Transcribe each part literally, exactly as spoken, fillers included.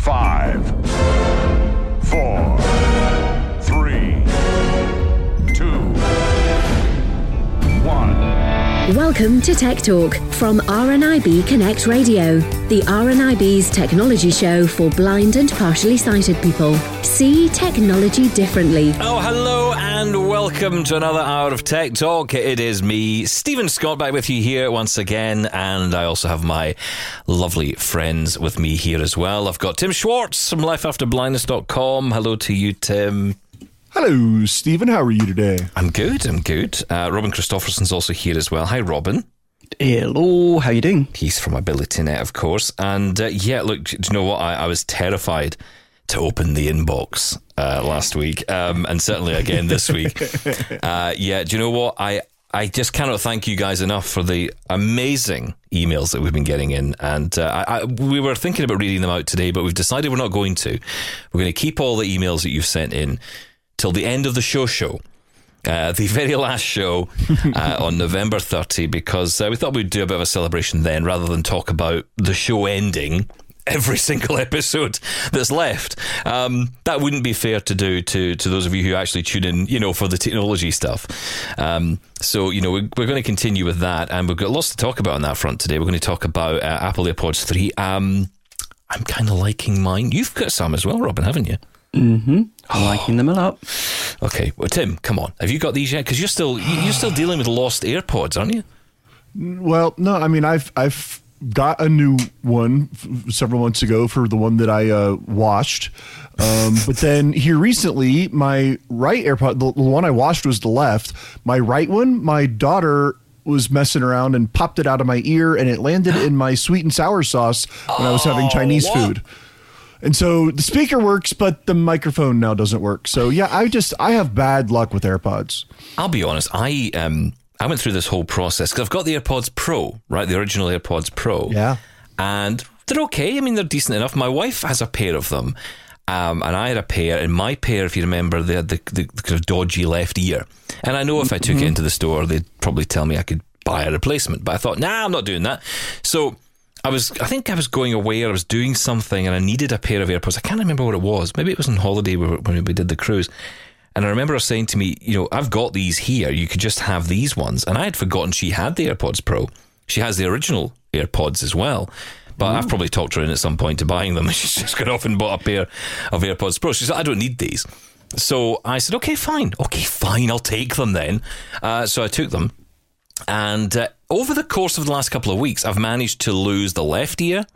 Five, four, three, two, one. Welcome to Tech Talk from R N I B Connect Radio, the R N I B's technology show for blind and partially sighted people. See technology differently. Oh, hello and welcome to another hour of Tech Talk. It is me, Stephen Scott, back with you here once again, and I also have my lovely friends with me here as well. I've got Tim Schwartz from life after blindness dot com. Hello to you, Tim. Hello, Stephen. How are you today? I'm good, I'm good. Uh, Robin Christopherson's also here as well. Hi, Robin. Hello, how you doing? He's from AbilityNet, of course. And uh, yeah, look, do you know what? I, I was terrified to open the inbox uh, last week, um, and certainly again this week. Uh, yeah, do you know what? I, I just cannot thank you guys enough for the amazing emails that we've been getting in. And uh, I, I, we were thinking about reading them out today, but we've decided we're not going to. We're going to keep all the emails that you've sent in till the end of the show show. Uh, the very last show uh, on November thirtieth, because uh, we thought we'd do a bit of a celebration then rather than talk about the show ending every single episode that's left. Um, that wouldn't be fair to do to, to those of you who actually tune in, you know, for the technology stuff. Um, so, you know, we're, we're going to continue with that, and we've got lots to talk about on that front today. We're going to talk about uh, Apple AirPods three. Um, I'm kind of liking mine. You've got some as well, Robin, haven't you? Mm-hmm. I'm liking them a lot. Okay, well, Tim, come on. Have you got these yet? Because you're still you're still dealing with lost AirPods, aren't you? Well, no, I mean, I've I've got a new one f- several months ago for the one that I uh, washed. Um, but then here recently, my right AirPod, the, the one I washed was the left. My right one, my daughter was messing around and popped it out of my ear, and it landed in my sweet and sour sauce when I was having Chinese what? food. And so the speaker works, but the microphone now doesn't work. So yeah, I just I have bad luck with AirPods. I'll be honest. I um I went through this whole process because I've got the AirPods Pro, right? The original AirPods Pro. Yeah. And they're okay. I mean, they're decent enough. My wife has a pair of them, um, and I had a pair. And my pair, if you remember, they had the, the, the kind of dodgy left ear. And I know if I took mm-hmm. it into the store, they'd probably tell me I could buy a replacement. But I thought, nah, I'm not doing that. So I was, I think I was going away, or I was doing something, and I needed a pair of AirPods. I can't remember what it was. Maybe it was on holiday when we did the cruise. And I remember her saying to me, you know, I've got these here. You could just have these ones. And I had forgotten she had the AirPods Pro. She has the original AirPods as well. But Ooh. I've probably talked her in at some point to buying them. She's just gone off and bought a pair of AirPods Pro. She said, I don't need these. So I said, okay, fine. Okay, fine. I'll take them then. Uh, so I took them. And uh, over the course of the last couple of weeks, I've managed to lose the left ear,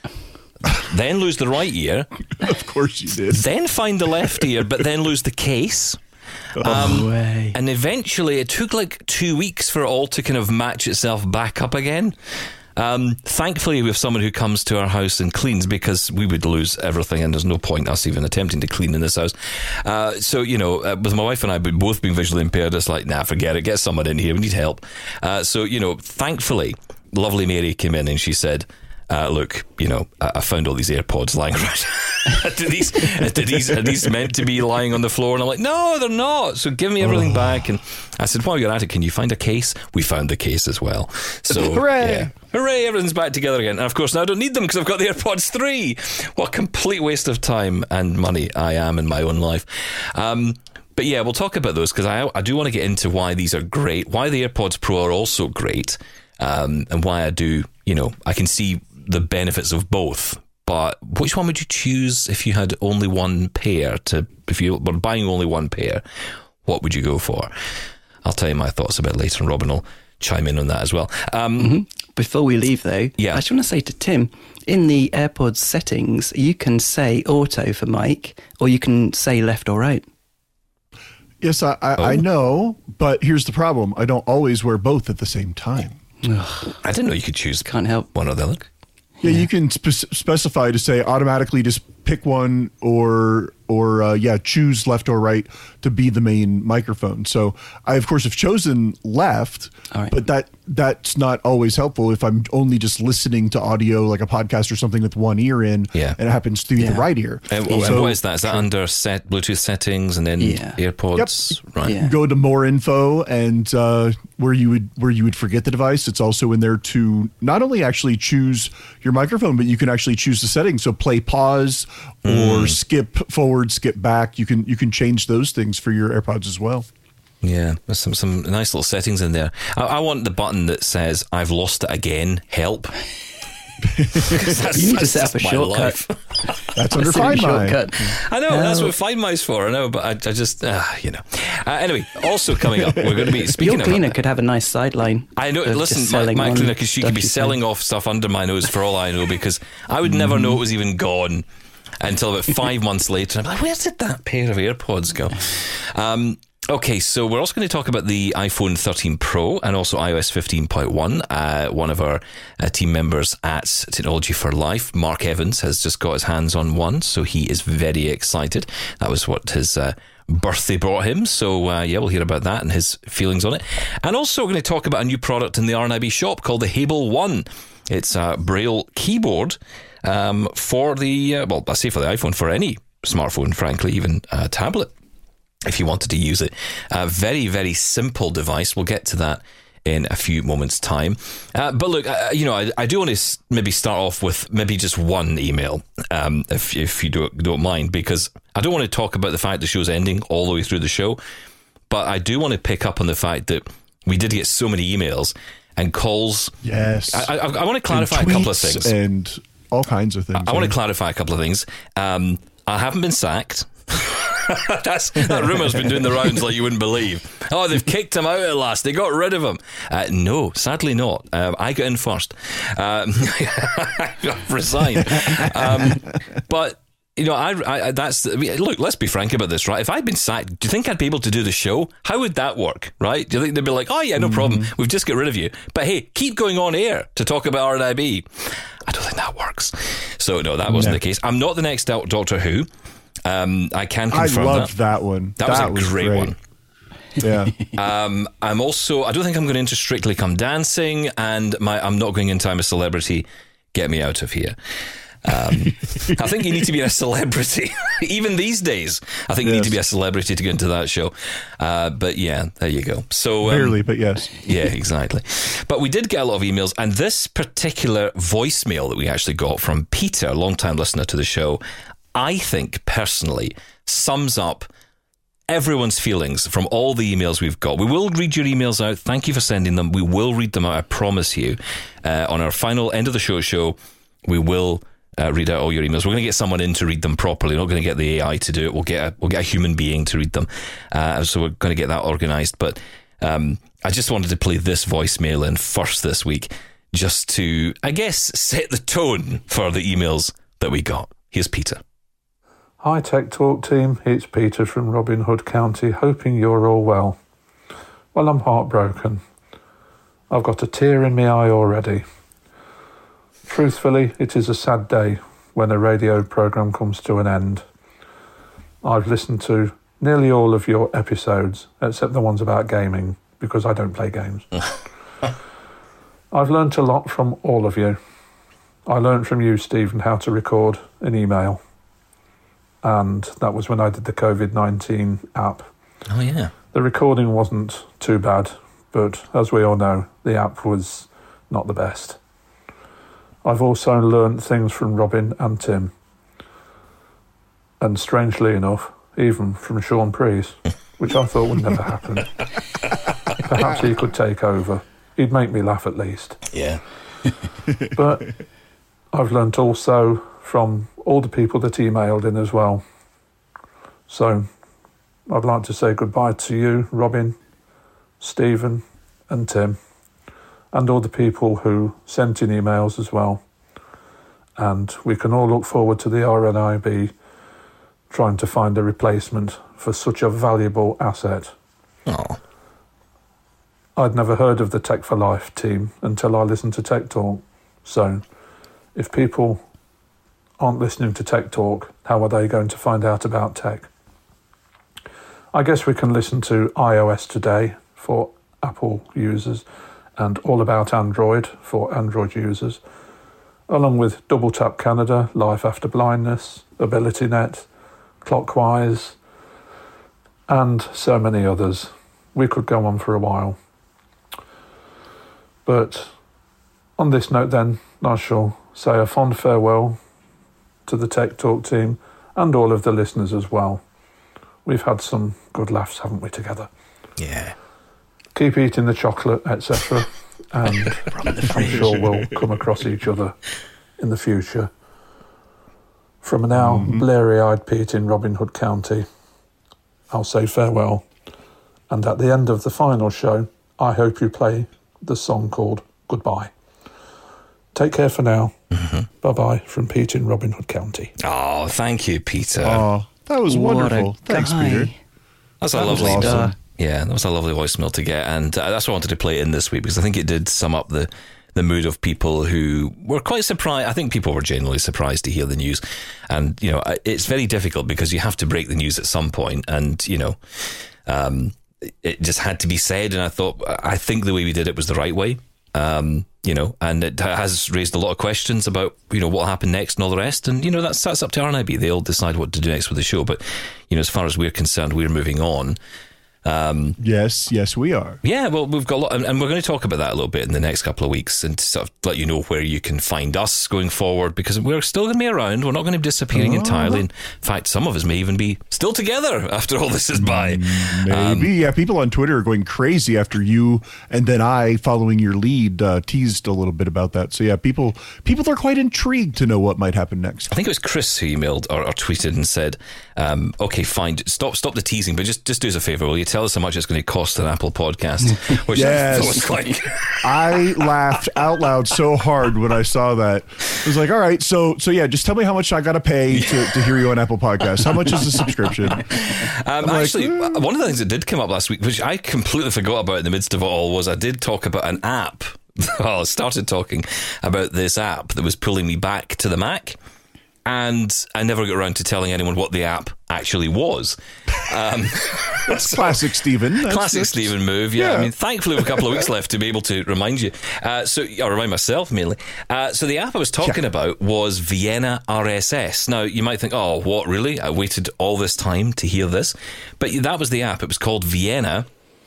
then lose the right ear. Of course you did. Then find the left ear, but then lose the case. Um, oh, way. And eventually, it took like two weeks for it all to kind of match itself back up again. Um, thankfully, we have someone who comes to our house and cleans, because we would lose everything, and there's no point us even attempting to clean in this house. Uh, so, you know, uh, with my wife and I both being visually impaired, it's like, nah, forget it. Get someone in here. We need help. Uh, so, you know, thankfully, lovely Mary came in and she said, Uh, look, you know, I, I found all these AirPods lying around. are, these, are, these, are these meant to be lying on the floor? And I'm like, no, they're not. So give me everything oh. back. And I said, while you're at it, can you find a case? We found the case as well. So, hooray! Yeah. Hooray, everything's back together again. And of course, now I don't need them because I've got the AirPods three. What a complete waste of time and money I am in my own life. Um, but yeah, we'll talk about those, because I, I do want to get into why these are great, why the AirPods Pro are also great, um, and why I do, you know, I can see the benefits of both. But which one would you choose if you had only one pair? To if you were buying only one pair, what would you go for? I'll tell you my thoughts a bit later, and Robin will chime in on that as well. Um, mm-hmm. Before we leave, though, yeah. I just want to say to Tim, in the AirPods settings, you can say auto for mic, or you can say left or right. Yes, I, I, oh. I know, but here's the problem. I don't always wear both at the same time. I didn't know you could choose Can't help. one or the other. Yeah, yeah. You can spe- specify to say automatically just pick one, or or uh, yeah, choose left or right to be the main microphone. So I, of course, have chosen left, All right. but that that's not always helpful if I'm only just listening to audio like a podcast or something with one ear in, Yeah. and it happens to be Yeah. the right ear. And, So- and what is that? Is that under set Bluetooth settings and then Yeah. AirPods? Right. Yeah. Go to more info, and uh, where you would where you would forget the device, it's also in there to not only actually choose your microphone, but you can actually choose the settings. So play, pause, or skip forward, skip back. You can you can change those things for your AirPods as well. Yeah, there's some, some nice little settings in there. I, I want the button that says, I've lost it again, help. That's, You need to that's set up a just my shortcut. life. That's under That's a Find My. shortcut. I know, that's No. what Find My's for. I know, but I, I just, uh, you know. Uh, anyway, also coming up, we're going to be Your speaking cleaner of... could have a nice sideline. I know, of listen, just my, selling my on cleaner, because she could stuff be you selling say. off stuff under my nose for all I know, because I would never know it was even gone until about five months later. I'm like, where did that pair of AirPods go? Um, okay, so we're also going to talk about the iPhone thirteen Pro and also iOS fifteen point one. Uh, one of our uh, team members at Technology for Life, Mark Evans, has just got his hands on one, so he is very excited. That was what his... Uh, birthday brought him, so uh, yeah, we'll hear about that and his feelings on it. And also we're going to talk about a new product in the R N I B shop called the Hable One. It's a Braille keyboard um, for the uh, well, I say for the iPhone, for any smartphone, frankly, even a tablet, if you wanted to use it. A very, very simple device. We'll get to that in a few moments' time. Uh, but look, uh, you know, I, I do want to s- maybe start off with maybe just one email, um, if if you don't, don't mind, because I don't want to talk about the fact the show's ending all the way through the show, but I do want to pick up on the fact that we did get so many emails and calls. Yes. I, I, I want to clarify And a couple of tweets things. and all kinds of things. I want yeah. to clarify a couple of things. Um, I haven't been sacked. That's, that rumour's been doing the rounds like you wouldn't believe. Oh, they've kicked him out at last. They got rid of him. Uh, no, sadly not. Um, I got in first. Um, I've resigned. Um, but... You know, I, I that's I mean, look. Let's be frank about this, right? If I'd been sacked, do you think I'd be able to do the show? How would that work, right? Do you think they'd be like, "Oh yeah, no mm-hmm. problem. We've just got rid of you, but hey, keep going on air to talk about R N I B." I don't think that works. So no, that wasn't no. the case. I'm not the next Doctor Who. Um, I can confirm I loved that. that one. That, that was a was great, great. one. Yeah. um, I'm also. I don't think I'm going into Strictly Come Dancing, and my. I'm not going into I'm a Celebrity. Get me out of here. Um, I think you need to be a celebrity, even these days. I think you yes. need to be a celebrity to go into that show. Uh, but yeah, there you go. So um, barely, but yes, yeah, exactly. But we did get a lot of emails, and this particular voicemail that we actually got from Peter, a long-time listener to the show, I think personally sums up everyone's feelings from all the emails we've got. We will read your emails out. Thank you for sending them. We will read them out. I promise you. Uh, on our final end of the show show, we will. Uh, read out all your emails. We're going to get someone in to read them properly. We're not going to get the A I to do it. We'll get a, we'll get a human being to read them. Uh, so we're going to get that organised. But um, I just wanted to play this voicemail in first this week, just to, I guess, set the tone for the emails that we got. Here's Peter. Hi Tech Talk team, it's Peter from Robin Hood County, hoping you're all well. Well, I'm heartbroken. I've got a tear in my eye already. Truthfully, it is a sad day when a radio programme comes to an end. I've listened to nearly all of your episodes, except the ones about gaming, because I don't play games. I've learnt a lot from all of you. I learnt from you, Stephen, how to record an email. And that was when I did the COVID nineteen app. Oh, yeah. The recording wasn't too bad, but as we all know, the app was not the best. I've also learnt things from Robin and Tim. And strangely enough, even from Sean Preece, which I thought would never happen. Perhaps he could take over. He'd make me laugh at least. Yeah. But I've learnt also from all the people that emailed in as well. So I'd like to say goodbye to you, Robin, Stephen and Tim, and all the people who sent in emails as well. And we can all look forward to the R N I B trying to find a replacement for such a valuable asset. Oh. I'd never heard of the Tech for Life team until I listened to Tech Talk. So if people aren't listening to Tech Talk, how are they going to find out about tech? I guess we can listen to iOS Today for Apple users, and All About Android for Android users, along with Double Tap Canada, Life After Blindness, AbilityNet, Clockwise, and so many others. We could go on for a while. But on this note then, I shall say a fond farewell to the Tech Talk team and all of the listeners as well. We've had some good laughs, haven't we, together? Yeah. Keep eating the chocolate, et cetera. And I'm sure we'll come across each other in the future. From now, mm-hmm. blurry-eyed Pete in Robin Hood County, I'll say farewell. And at the end of the final show, I hope you play the song called Goodbye. Take care for now. Mm-hmm. Bye-bye from Pete in Robin Hood County. Oh, thank you, Peter. Oh, that was What wonderful. Thanks, guy. Peter. That's a That was lovely, awesome. yeah, that was a lovely voicemail to get, and uh, that's why I wanted to play it in this week because I think it did sum up the the mood of people who were quite surprised. I think people were genuinely surprised to hear the news, and you know, it's very difficult because you have to break the news at some point, and you know, um, it just had to be said. And I thought, I think the way we did it was the right way. Um, you know, and it has raised a lot of questions about, you know, what happened next and all the rest. And, you know, that's, that's up to R N I B. They'll decide what to do next with the show. But, you know, as far as we're concerned, we're moving on. Um, yes, yes, we are. Yeah, well, we've got a lot, and, and we're going to talk about that a little bit in the next couple of weeks and to sort of let you know where you can find us going forward, because we're still going to be around. We're not going to be disappearing oh. entirely. In fact, some of us may even be still together after all this is by. Maybe. Um, yeah, people on Twitter are going crazy after you and then I, following your lead, uh, teased a little bit about that. So yeah, people people are quite intrigued to know what might happen next. I think it was Chris who emailed or, or tweeted and said, um, okay, fine, stop stop the teasing, but just, just do us a favour, will you? Tell us how much it's going to cost an Apple podcast, which yes. I was like, I laughed out loud so hard when I saw that. I was like, all right, so so yeah, just tell me how much I got to pay to, to hear you on Apple Podcasts. How much is the subscription? Um, actually, like, one of the things that did come up last week, which I completely forgot about in the midst of it all, was I did talk about an app. Well, I started talking about this app that was pulling me back to the Mac. And I never got around to telling anyone what the app actually was. Um, that's so, classic Stephen. That's, classic that's, Stephen move. Yeah. yeah. I mean, thankfully, we have a couple of weeks left to be able to remind you. Uh, so I'll remind myself mainly. Uh, so the app I was talking yeah. about was Vienna R S S. Now, you might think, oh, what, really? I waited all this time to hear this. But that was the app. It was called Vienna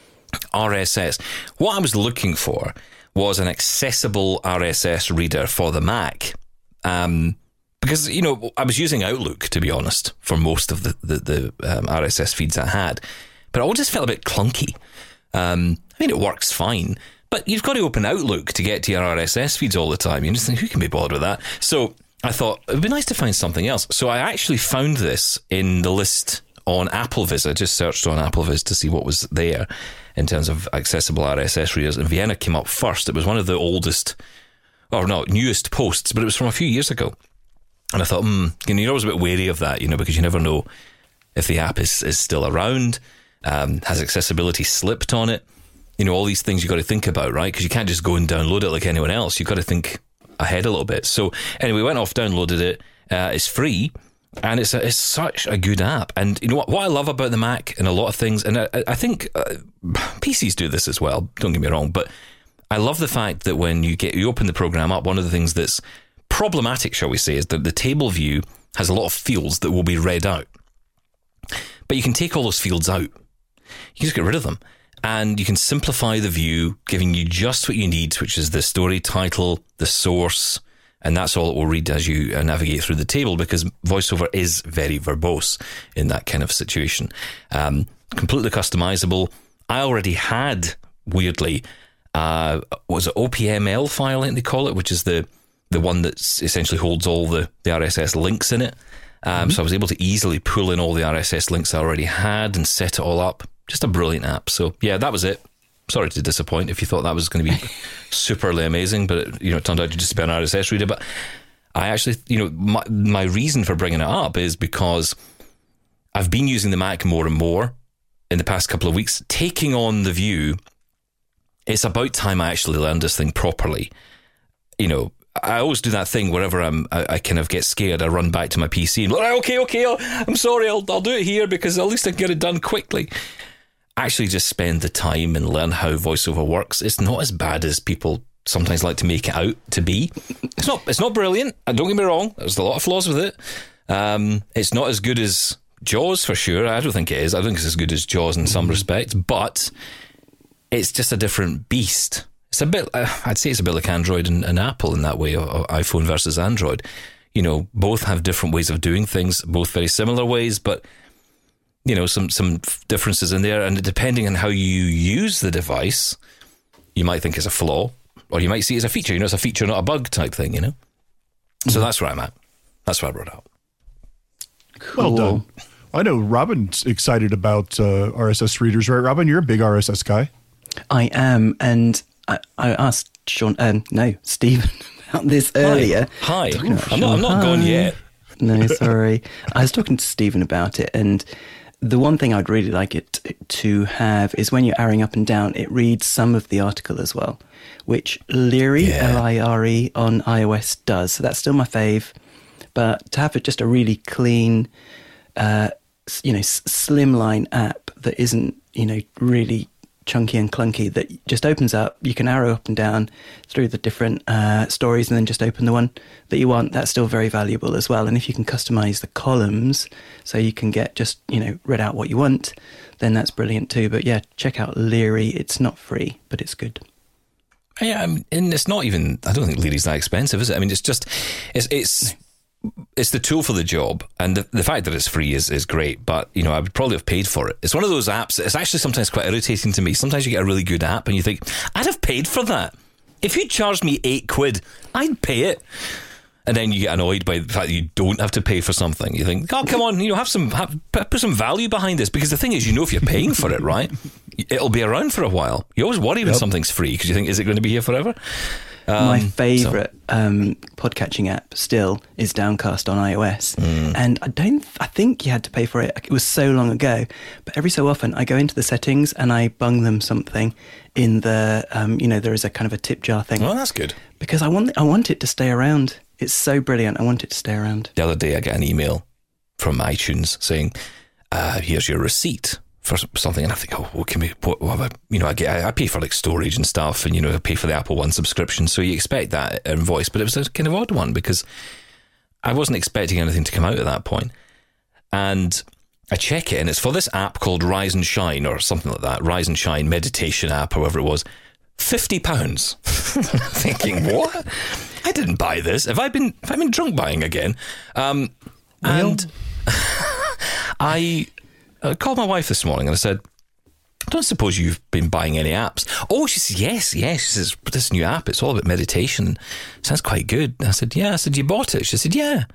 R S S. What I was looking for was an accessible R S S reader for the Mac. Um... Because, you know, I was using Outlook, to be honest, for most of the, the, the um, R S S feeds I had. But it all just felt a bit clunky. Um, I mean, it works fine. But you've got to open Outlook to get to your R S S feeds all the time. You just think, who can be bothered with that? So I thought, it would be nice to find something else. So I actually found this in the list on AppleVis. I just searched on AppleVis to see what was there in terms of accessible R S S readers. And Vienna came up first. It was one of the oldest, or no, newest posts, but it was from a few years ago. And I thought, hmm, you know, you're always a bit wary of that, you know, because you never know if the app is, is still around, um, has accessibility slipped on it. You know, all these things you've got to think about, right? Because you can't just go and download it like anyone else. You've got to think ahead a little bit. So anyway, went off, downloaded it. Uh, it's free, and it's a, it's such a good app. And you know what, what I love about the Mac and a lot of things, and I, I think uh, P Cs do this as well, don't get me wrong, but I love the fact that when you get you open the program up, one of the things that's problematic, shall we say, is that the table view has a lot of fields that will be read out. But you can take all those fields out. You can just get rid of them. And you can simplify the view, giving you just what you need, which is the story title, the source, and that's all it will read as you navigate through the table, because VoiceOver is very verbose in that kind of situation. Um, completely customizable. I already had, weirdly, uh, was it O P M L file, I think they call it, which is the the one that essentially holds all the, the R S S links in it. Um, mm-hmm. So I was able to easily pull in all the R S S links I already had and set it all up. Just a brilliant app. So yeah, that was it. Sorry to disappoint if you thought that was going to be superly amazing, but it, you know, it turned out to just be an R S S reader. But I actually, you know, my, my reason for bringing it up is because I've been using the Mac more and more in the past couple of weeks, taking on the view. It's about time I actually learned this thing properly. You know, I always do that thing wherever I'm, I, I kind of get scared. I run back to my P C and like, okay, okay, I'll, I'm sorry, I'll, I'll do it here because at least I can get it done quickly. actually just spend the time and learn how voiceover works, it's not as bad as people sometimes like to make it out to be. It's not It's not brilliant, and don't get me wrong, there's a lot of flaws with it. Um, it's not as good as Jaws, for sure. I don't think it is. I don't think it's as good as Jaws in some respects, but it's just a different beast. It's a bit, uh, I'd say it's a bit like Android and, and Apple in that way, or, or iPhone versus Android. You know, both have different ways of doing things, both very similar ways, but you know, some some differences in there, and depending on how you use the device, you might think it's a flaw, or you might see it as a feature. You know, it's a feature, not a bug type thing, you know? Mm-hmm. So that's where I'm at. That's what I brought out. Cool. Well done. I know Robin's excited about uh, R S S readers, right? Robin, you're a big R S S guy. I am, and I, I asked Sean, um, no, Stephen about this earlier. Hi. Hi. I'm Sean, not, I'm not hi. gone yet. No, sorry. I was talking to Stephen about it, and the one thing I'd really like it to have is when you're arrowing up and down, it reads some of the article as well, which Liri, Yeah. L I R E, on iOS does. So that's still my fave. But to have it just a really clean, uh, s- you know, s- slimline app that isn't, you know, really chunky and clunky, that just opens up, you can arrow up and down through the different uh, stories and then just open the one that you want, that's still very valuable as well. And if you can customize the columns so you can get just, you know, read out what you want, then that's brilliant too. But yeah, check out Liri. It's not free, but it's good. Yeah, I mean, and it's not even, I don't think Liri's that expensive, is it? I mean, it's just, it's, it's, it's the tool for the job, and the, the fact that it's free is, is great, but, you know, I would probably have paid for it. It's one of those apps, it's actually sometimes quite irritating to me. Sometimes you get a really good app and you think, I'd have paid for that. If you charged me eight quid, I'd pay it. And then you get annoyed by the fact that you don't have to pay for something. You think, oh, come on, you know, have some, have, put some value behind this, because the thing is, you know, if you're paying for it, right, it'll be around for a while. You always worry when Yep. something's free, because you think, is it going to be here forever? Um, My favourite um, podcatching app still is Downcast on iOS, Mm. and I don't. I think you had to pay for it. It was so long ago, but every so often I go into the settings and I bung them something in the. Um, you know, there is a kind of a tip jar thing. Well, that's good. Because I want. I want it to stay around. It's so brilliant. I want it to stay around. The other day I got an email from iTunes saying, uh, here's your receipt for something, and I think, oh, what can we, what, what have I, you know, I get, I pay for like storage and stuff, and, you know, I pay for the Apple One subscription, so you expect that invoice, but it was a kind of odd one, because I wasn't expecting anything to come out at that point, and I check it, and it's for this app called Rise and Shine, or something like that, Rise and Shine meditation app, or whatever it was, fifty pounds. Thinking, what? I didn't buy this. Have I been, have I been drunk buying again? Um, and I... I called my wife this morning and I said, I don't suppose you've been buying any apps. Oh, she says, yes, yes. She says, this new app, it's all about meditation. Sounds quite good. I said, yeah. I said, you bought it? She said, yeah.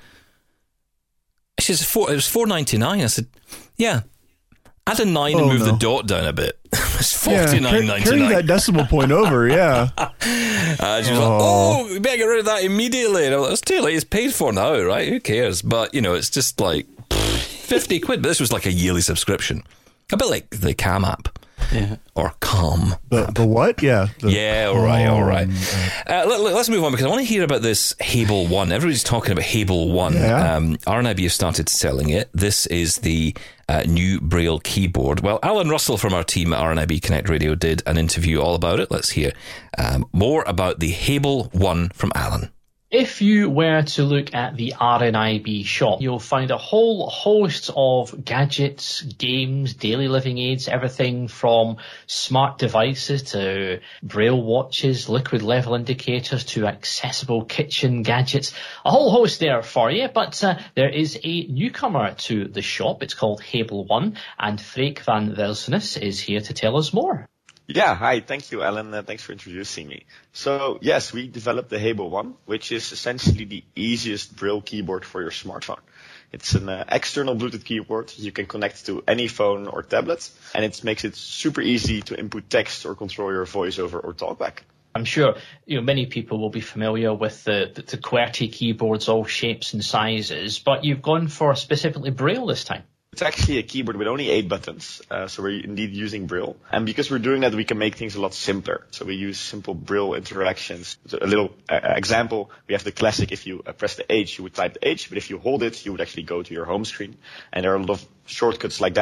She says, four, it was four ninety-nine. I said, yeah. Add a nine and Oh, move no. the dot down a bit. It's Yeah, forty nine carry, ninety carry nine. that decimal point over, yeah. Uh, she was Oh. like, oh, we better get rid of that immediately. And I'm like, it's too late. It's paid for now, right? Who cares? But, you know, it's just like pfft, fifty quid. But this was like a yearly subscription. A bit like the Calm app. Yeah. Or Calm. The, the what? Yeah. The, Yeah, all right, all right. Um, Uh, let, let, let's move on, because I want to hear about this Hable One. Everybody's talking about Hable One. Yeah. Um, R N I B have started selling it. This is the uh, new Braille keyboard. Well, Alan Russell from our team at R N I B Connect Radio did an interview all about it. Let's hear um, more about the Hable One from Alan. If you were to look at the R N I B shop, you'll find a whole host of gadgets, games, daily living aids, everything from smart devices to braille watches, liquid level indicators to accessible kitchen gadgets. A whole host there for you, but uh, there is a newcomer to the shop. It's called Hable One, and Freek van Versnes is here to tell us more. Yeah, hi. Thank you, Alan. Uh, thanks for introducing me. So, yes, we developed the Hable One, which is essentially the easiest Braille keyboard for your smartphone. It's an uh, external Bluetooth keyboard you can connect to any phone or tablet, and it makes it super easy to input text or control your voiceover or talkback. I'm sure you know many people will be familiar with the, the, the QWERTY keyboards, all shapes and sizes, but you've gone for specifically Braille this time. It's actually a keyboard with only eight buttons, uh, so we're indeed using Braille. And because we're doing that, we can make things a lot simpler. So we use simple Braille interactions. So a little uh, example, we have the classic, if you uh, press the H, you would type the H, but if you hold it, you would actually go to your home screen. And there are a lot of shortcuts like that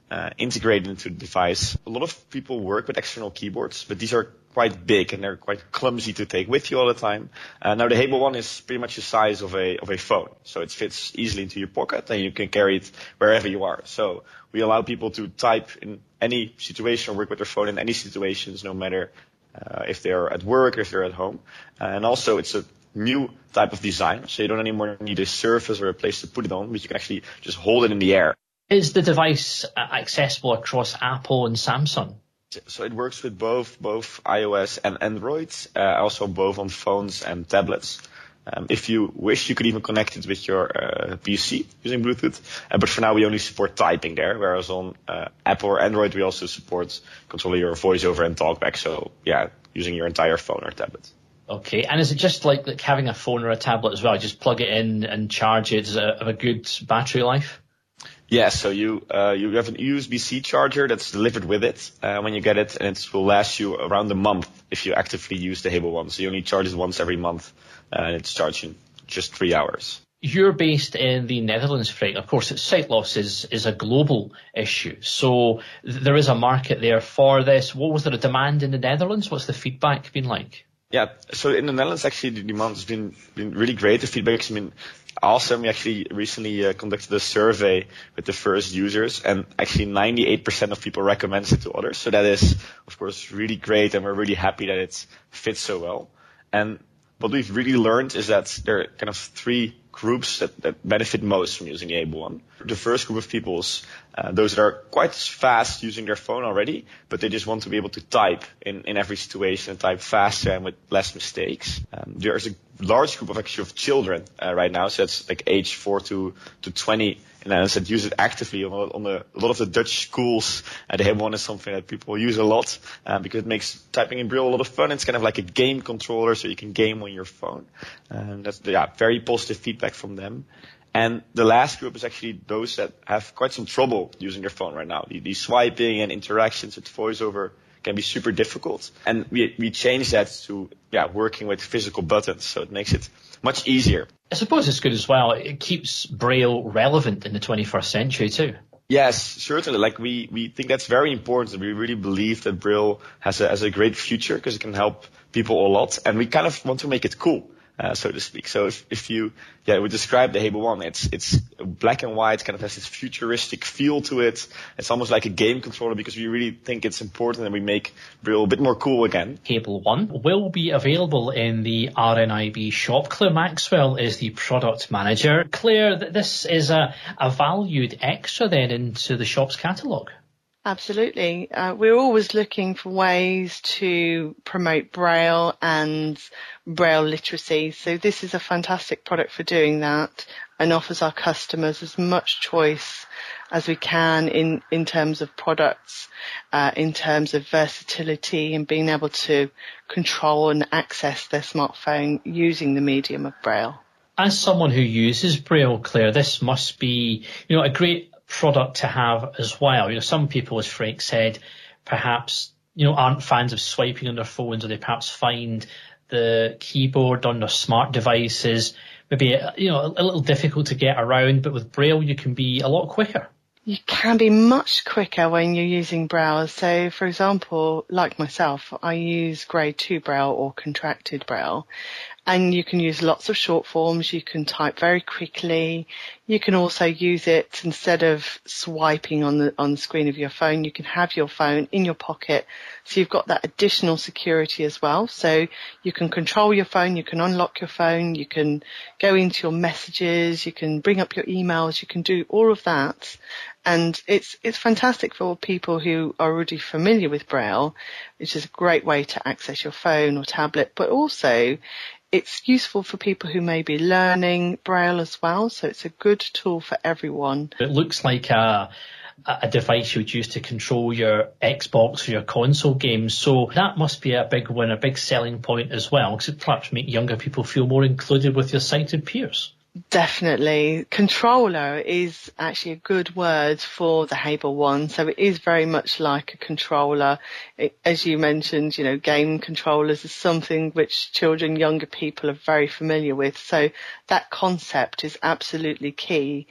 uh, integrated into the device. A lot of people work with external keyboards, but these are quite big and they're quite clumsy to take with you all the time. Uh, now the Hable One is pretty much the size of a of a phone, so it fits easily into your pocket and you can carry it wherever you are. So we allow people to type in any situation or work with their phone in any situations, no matter uh, if they're at work or if they're at home. Uh, and also it's a new type of design, so you don't anymore need a surface or a place to put it on, but you can actually just hold it in the air. Is the device accessible across Apple and Samsung? So it works with both both iOS and Android, uh, also both on phones and tablets. Um, if you wish, you could even connect it with your uh, P C using Bluetooth. Uh, but for now, we only support typing there, whereas on uh, Apple or Android, we also support controlling your voiceover and talkback. So yeah, using your entire phone or tablet. Okay, and is it just like, like having a phone or a tablet as well? Just plug it in and charge it. Does it have a good battery life? Yeah, so you uh, you have an U S B C charger that's delivered with it uh, when you get it, and it will last you around a month if you actively use the Hable One. So you only charge it once every month, uh, and it's charging just three hours. You're based in the Netherlands, Frank. Of course, sight loss is, is a global issue. So th- there is a market there for this. What was there a demand in the Netherlands? What's the feedback been like? Yeah, so in the Netherlands, actually, the demand has been, been really great. The feedback has been awesome. We actually recently uh, conducted a survey with the first users, and actually ninety-eight percent of people recommend it to others. So that is, of course, really great, and we're really happy that it fits so well. And what we've really learned is that there are kind of three groups that, that benefit most from using the Hable One. The first group of people is uh, those that are quite fast using their phone already, but they just want to be able to type in, in every situation and type faster and with less mistakes. Um, there's a large group of actually of children uh, right now, so it's like age four to, to twenty in the Netherlands that use it actively on, on the, a lot of the Dutch schools. Uh, the Hable One is something that people use a lot uh, because it makes typing in Braille a lot of fun. It's kind of like a game controller, so you can game on your phone. And that's yeah, very positive feedback from them. And the last group is actually those that have quite some trouble using their phone right now. The, the swiping and interactions with VoiceOver can be super difficult. And we, we changed that to yeah, working with physical buttons, so it makes it much easier. I suppose it's good as well. It keeps Braille relevant in the twenty-first century too. Yes, certainly. Like we, we think that's very important. We really believe that Braille has a, has a great future because it can help people a lot. And we kind of want to make it cool. Uh, so to speak. So if, if you, yeah, would describe the Hable One, it's, it's black and white, kind of has this futuristic feel to it. It's almost like a game controller because we really think it's important and we make Braille a bit more cool again. Hable One will be available in the R N I B shop. Claire Maxwell is the product manager. Claire, this is a, a valued extra then into the shop's catalogue. Absolutely. Uh, we're always looking for ways to promote Braille and Braille literacy. So this is a fantastic product for doing that and offers our customers as much choice as we can in, in terms of products, uh, in terms of versatility and being able to control and access their smartphone using the medium of Braille. As someone who uses Braille, Claire, this must be, you know, a great product to have as well. You know, some people, as Frank said, perhaps, you know, aren't fans of swiping on their phones, or they perhaps find the keyboard on their smart devices maybe, you know, a little difficult to get around, but with Braille you can be a lot quicker. You can be much quicker when you're using Braille. So, for example, like myself, I use grade two Braille or contracted Braille. And you can use lots of short forms. You can type very quickly. You can also use it instead of swiping on the on the screen of your phone. You can have your phone in your pocket. So you've got that additional security as well. So you can control your phone. You can unlock your phone. You can go into your messages. You can bring up your emails. You can do all of that. And it's it's fantastic for people who are already familiar with Braille, which is a great way to access your phone or tablet, but also it's useful for people who may be learning Braille as well, so it's a good tool for everyone. It looks like a, a device you would use to control your Xbox or your console games, so that must be a big win, a big selling point as well, because it perhaps make younger people feel more included with your sighted peers. Definitely. Controller is actually a good word for the Hable One. So it is very much like a controller. It, as you mentioned, you know, game controllers is something which children, younger people are very familiar with. So that concept is absolutely key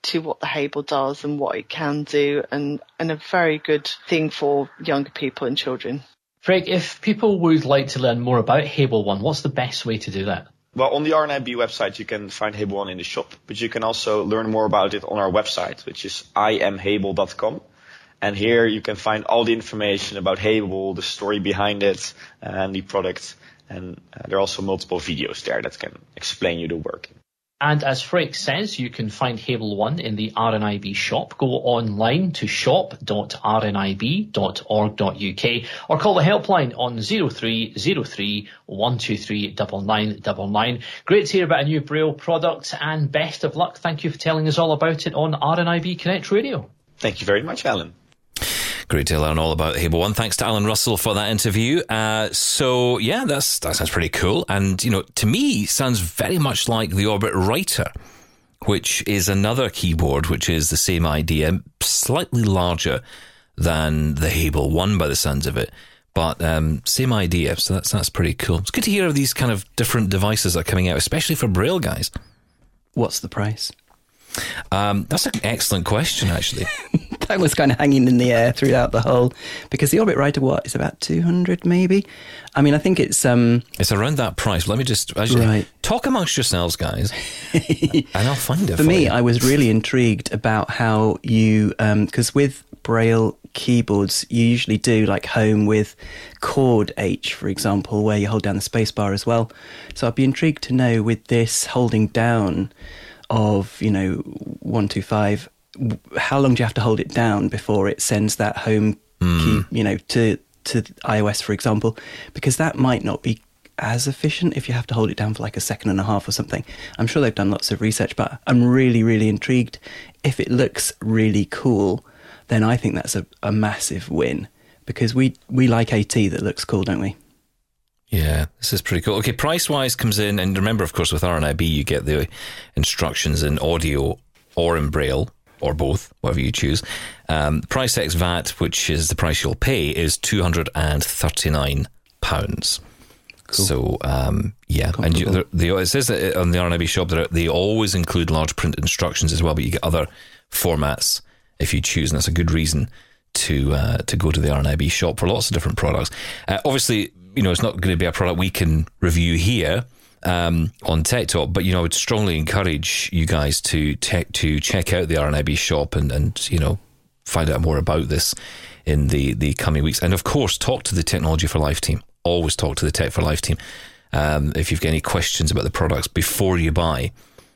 to what the Hable does and what it can do, and, and a very good thing for younger people and children. Craig, if people would like to learn more about Hable One, what's the best way to do that? Well, on the R N I B website, you can find Hable One in the shop, but you can also learn more about it on our website, which is i am hable dot com. And here you can find all the information about Hable, the story behind it, and the product. And uh, there are also multiple videos there that can explain you the working. And as Frank says, you can find Hable One in the R N I B shop. Go online to shop dot r n i b dot org dot u k or call the helpline on zero three zero three, one two three, nine nine nine nine. Great to hear about a new Braille product, and best of luck. Thank you for telling us all about it on R N I B Connect Radio. Thank you very much, Alan. Great to learn all about Hable One. Thanks to Alan Russell for that interview. Uh, so, yeah, that's that sounds pretty cool. And, you know, to me, sounds very much like the Orbit Writer, which is another keyboard, which is the same idea, slightly larger than the Hable One by the sounds of it. But um, same idea, so that's, that's pretty cool. It's good to hear of these kind of different devices that are coming out, especially for Braille guys. What's the price? Um, that's an excellent question, actually. That was kind of hanging in the air throughout the whole, because the Orbit Writer, what, is about two hundred maybe? I mean, I think it's... Um, it's around that price. Let me just actually, right. talk amongst yourselves, guys, and I'll find it for, for me, you. I was really intrigued about how you... Because um, with Braille keyboards, you usually do like home with chord H, for example, where you hold down the space bar as well. So I'd be intrigued to know with this holding down of, you know, one two five, how long do you have to hold it down before it sends that home mm. key, you know, to to iOS, for example? Because that might not be as efficient if you have to hold it down for like a second and a half or something. I'm sure they've done lots of research, but I'm really, really intrigued. If it looks really cool, then I think that's a, a massive win, because we, we like AT that looks cool, don't we? Yeah, this is pretty cool. Okay, price-wise comes in, and remember, of course, with R N I B, you get the instructions in audio or in Braille, or both, whatever you choose. Um, price ex V A T, which is the price you'll pay, is two hundred thirty-nine pounds. Cool. So, um, yeah. And you, the, the, it says that on the R N I B shop that they always include large print instructions as well, but you get other formats if you choose, and that's a good reason to uh, to go to the R N I B shop for lots of different products. Uh, obviously, you know, it's not going to be a product we can review here um, on Tech Talk, but, you know, I would strongly encourage you guys to tech, to check out the R N I B shop and, and, you know, find out more about this in the, the coming weeks. And, of course, talk to the Technology for Life team. Always talk to the Tech for Life team. Um, if you've got any questions about the products before you buy,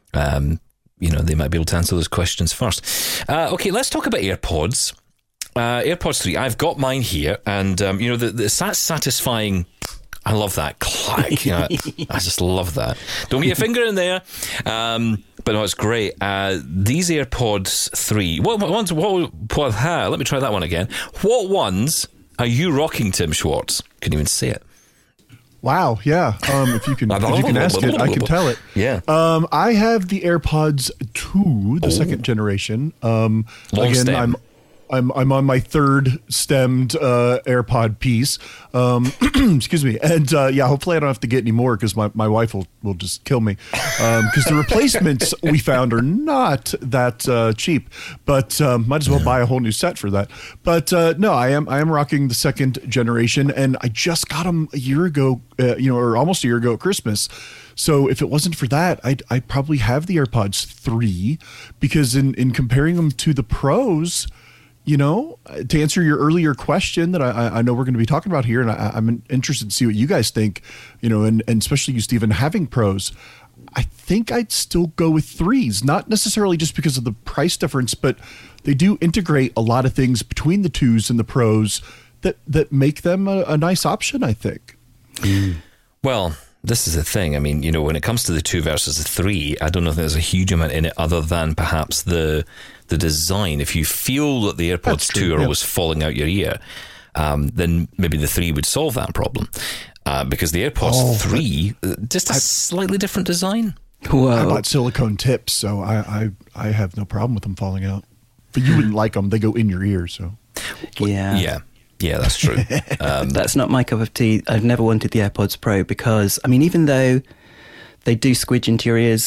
um, you know, they might be able to answer those questions first. Uh, okay, let's talk about AirPods. Uh, AirPods three, I've got mine here, and um, you know, the, the sat- satisfying, I love that clack, you know, I just love that. Don't get your finger in there, um, but no, it's great. Uh, these AirPods three, what, what ones, what, what, ha, let me try that one again. What ones are you rocking, Tim Schwartz? Couldn't even say it. Wow, yeah. Um, if you can, if you can ask it, I can tell it. Yeah. Um, I have the AirPods two, the oh. second generation. Um, Long again, stem. I'm I'm I'm on my third stemmed uh, AirPod piece. Um, excuse me, and uh, yeah, hopefully I don't have to get any more, because my, my wife will, will just kill me. Because um, the replacements we found are not that uh, cheap, but um, might as well buy a whole new set for that. But uh, no, I am I am rocking the second generation, and I just got them a year ago, uh, you know, or almost a year ago at Christmas. So if it wasn't for that, I'd, I'd probably have the AirPods three, because in, in comparing them to the Pros, you know, to answer your earlier question that I, I know we're going to be talking about here, and I, I'm interested to see what you guys think, you know, and, and especially you, Stephen, having Pros, I think I'd still go with threes, not necessarily just because of the price difference, but they do integrate a lot of things between the twos and the Pros that, that make them a, a nice option, I think. Mm. Well, this is the thing. I mean, you know, when it comes to the two versus the three, I don't know if there's a huge amount in it other than perhaps the the design. If you feel that the AirPods true, two are yeah. always falling out your ear, um, then maybe the three would solve that problem. Uh, because the AirPods Oh, three, uh, just a I- slightly different design. I Whoa. bought silicone tips, so I, I, I have no problem with them falling out. But you wouldn't like them. They go in your ear, so. Yeah. Yeah. Yeah, that's true. Um, That's not my cup of tea. I've never wanted the AirPods Pro because, I mean, even though they do squidge into your ears,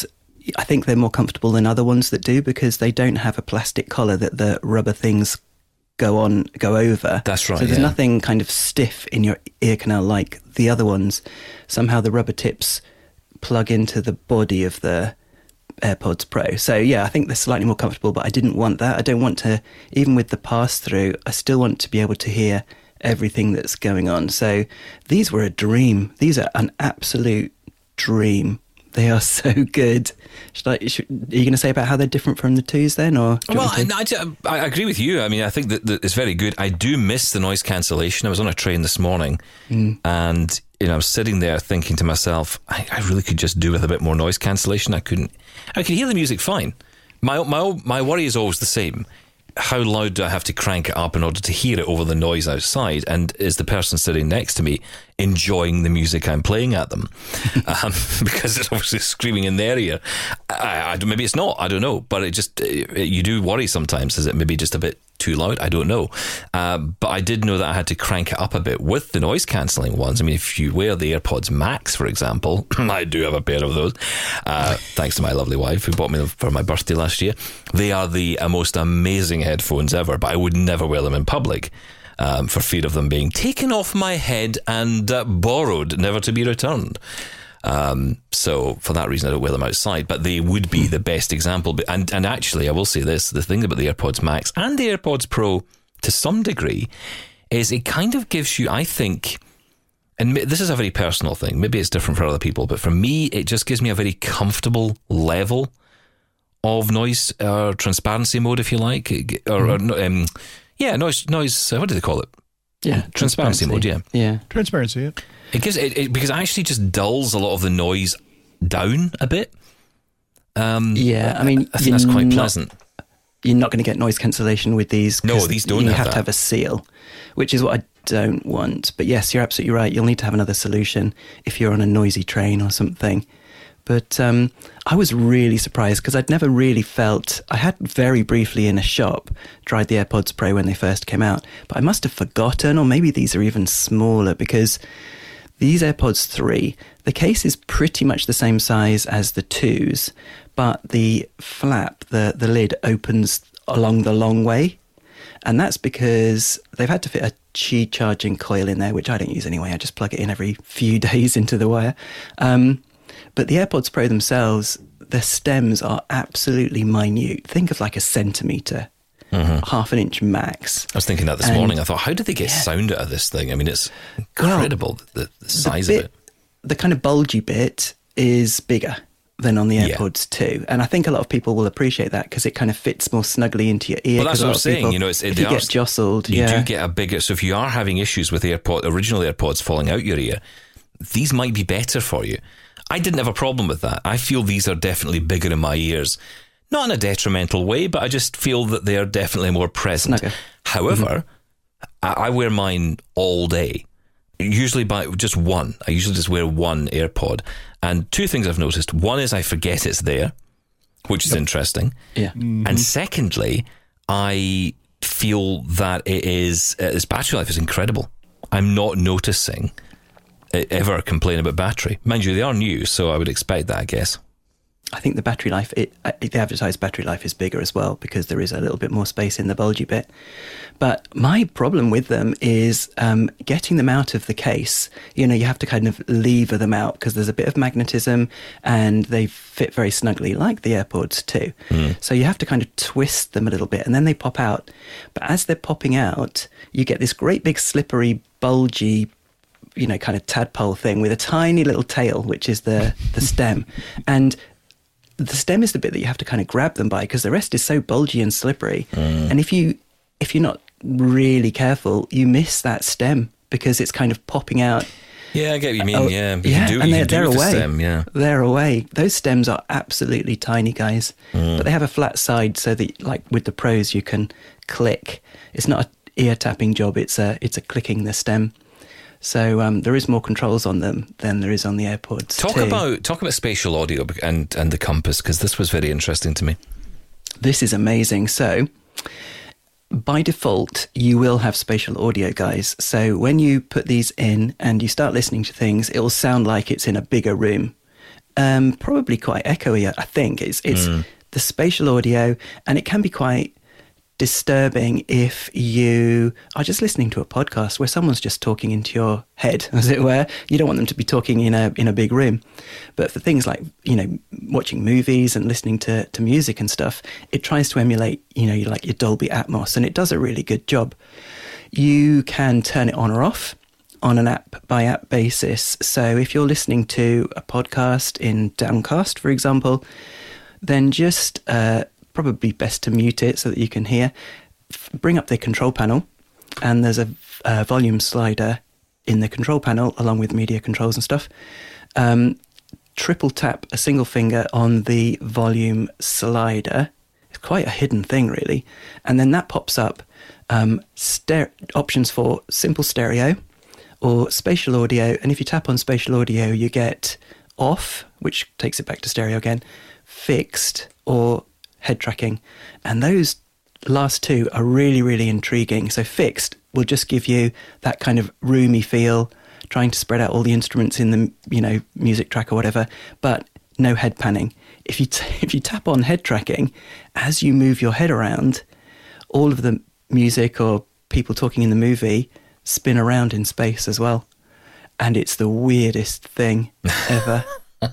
I think they're more comfortable than other ones that do because they don't have a plastic collar that the rubber things go on, go over. That's right. So there's yeah. nothing kind of stiff in your ear canal like the other ones. Somehow the rubber tips plug into the body of the AirPods Pro. So yeah, I think they're slightly more comfortable, but I didn't want that. I don't want to, even with the pass-through, I still want to be able to hear everything that's going on. So these were a dream. These are an absolute dream. They are so good. Should I, should, are you going to say about how they're different from the twos then? Or well, I, I, I agree with you. I mean, I think that, that it's very good. I do miss the noise cancellation. I was on a train this morning mm. and you know, I was sitting there thinking to myself, I, I really could just do with a bit more noise cancellation. I couldn't, I could hear the music fine. My, my, my worry is always the same. How loud do I have to crank it up in order to hear it over the noise outside? And is the person sitting next to me enjoying the music I'm playing at them? um, because it's obviously screaming in their ear. I, I, maybe it's not, I don't know. But it just, it, you do worry sometimes. Is it maybe just a bit too loud? I don't know. Uh, but I did know that I had to crank it up a bit with the noise cancelling ones. I mean, if you wear the AirPods Max, for example, I do have a pair of those, uh, thanks to my lovely wife who bought me them for my birthday last year. They are the uh, most amazing headphones ever, but I would never wear them in public um, for fear of them being taken off my head and uh, borrowed, never to be returned. Um, so for that reason, I don't wear them outside, but they would be the best example. And, and actually, I will say this, the thing about the AirPods Max and the AirPods Pro to some degree is it kind of gives you, I think, and this is a very personal thing, maybe it's different for other people, but for me, it just gives me a very comfortable level of noise, uh, transparency mode, if you like, or, mm-hmm. or um, yeah, noise, noise, uh, what do they call it? Yeah, transparency, transparency mode, yeah. Yeah. Transparency, yeah. It gives it, it because it actually just dulls a lot of the noise down a bit. Um, yeah, I mean, I think that's quite pleasant. Not, you're not going to get noise cancellation with these. No, these don't. You have, have that. to have a seal, which is what I don't want. But yes, you're absolutely right. You'll need to have another solution if you're on a noisy train or something. But um, I was really surprised because I'd never really felt... I had very briefly in a shop tried the AirPods Pro when they first came out, but I must have forgotten, or maybe these are even smaller, because these AirPods three, the case is pretty much the same size as the twos, but the flap, the, the lid, opens along the long way. And that's because they've had to fit a Qi charging coil in there, which I don't use anyway. I just plug it in every few days into the wire. Um... But the AirPods Pro themselves, the stems are absolutely minute. Think of like a centimetre, mm-hmm. half an inch max. I was thinking that this and, morning. I thought, how did they get yeah. sound out of this thing? I mean, it's incredible, well, the, the size the bit, of it. The kind of bulgy bit is bigger than on the AirPods yeah. too. And I think a lot of people will appreciate that because it kind of fits more snugly into your ear. Well, that's what I'm saying. People, you know, it's, if they you are, get jostled, you yeah. do get a bigger... So if you are having issues with AirPod, original AirPods falling out your ear, these might be better for you. I didn't have a problem with that. I feel these are definitely bigger in my ears. Not in a detrimental way, but I just feel that they are definitely more present. Snugger. However, mm-hmm. I, I wear mine all day. Usually by just one. I usually just wear one AirPod. And two things I've noticed. One is I forget it's there, which is yep. interesting. Yeah. Mm-hmm. And secondly, I feel that it is, uh, its battery life is incredible. I'm not noticing ever complain about battery. Mind you, they are new, so I would expect that, I guess. I think the battery life, it, the advertised battery life is bigger as well because there is a little bit more space in the bulgy bit. But my problem with them is um, getting them out of the case. You know, you have to kind of lever them out because there's a bit of magnetism and they fit very snugly, like the AirPods too. Mm. So you have to kind of twist them a little bit and then they pop out. But as they're popping out, you get this great big slippery, bulgy, you know, kind of tadpole thing with a tiny little tail, which is the, the stem. And the stem is the bit that you have to kind of grab them by because the rest is so bulgy and slippery. Mm. And if, you, if you're not really careful, you miss that stem because it's kind of popping out. Yeah, I get what you mean, oh, yeah. You yeah, can do, and you they're, can they're do away. The stem, yeah. They're away. Those stems are absolutely tiny, guys. Mm. But they have a flat side so that, like with the Pros, you can click. It's not an ear tapping job, it's a, it's a clicking the stem. So um, there is more controls on them than there is on the AirPods. Talk too. about talk about spatial audio and and the Compass, because this was very interesting to me. This is amazing. So by default, you will have spatial audio, guys. So when you put these in and you start listening to things, it will sound like it's in a bigger room. um, probably quite echoey. I think it's it's mm. the spatial audio, and it can be quite disturbing if you are just listening to a podcast where someone's just talking into your head, as it were. You don't want them to be talking in a in a big room. But for things like, you know, watching movies and listening to, to music and stuff, it tries to emulate, you know, like your Dolby Atmos, and it does a really good job. You can turn it on or off on an app by app basis. So if you're listening to a podcast in Downcast, for example, then just uh, probably best to mute it so that you can hear. F- bring up the control panel, and there's a, a volume slider in the control panel along with media controls and stuff. Um, triple tap a single finger on the volume slider. It's quite a hidden thing, really. And then that pops up um, ster- options for simple stereo or spatial audio. And if you tap on spatial audio, you get off, which takes it back to stereo again, fixed, or head tracking. And those last two are really, really intriguing. So fixed will just give you that kind of roomy feel, trying to spread out all the instruments in the, you know, music track or whatever, but no head panning. If you t- if you tap on head tracking, as you move your head around, all of the music or people talking in the movie spin around in space as well. And it's the weirdest thing ever.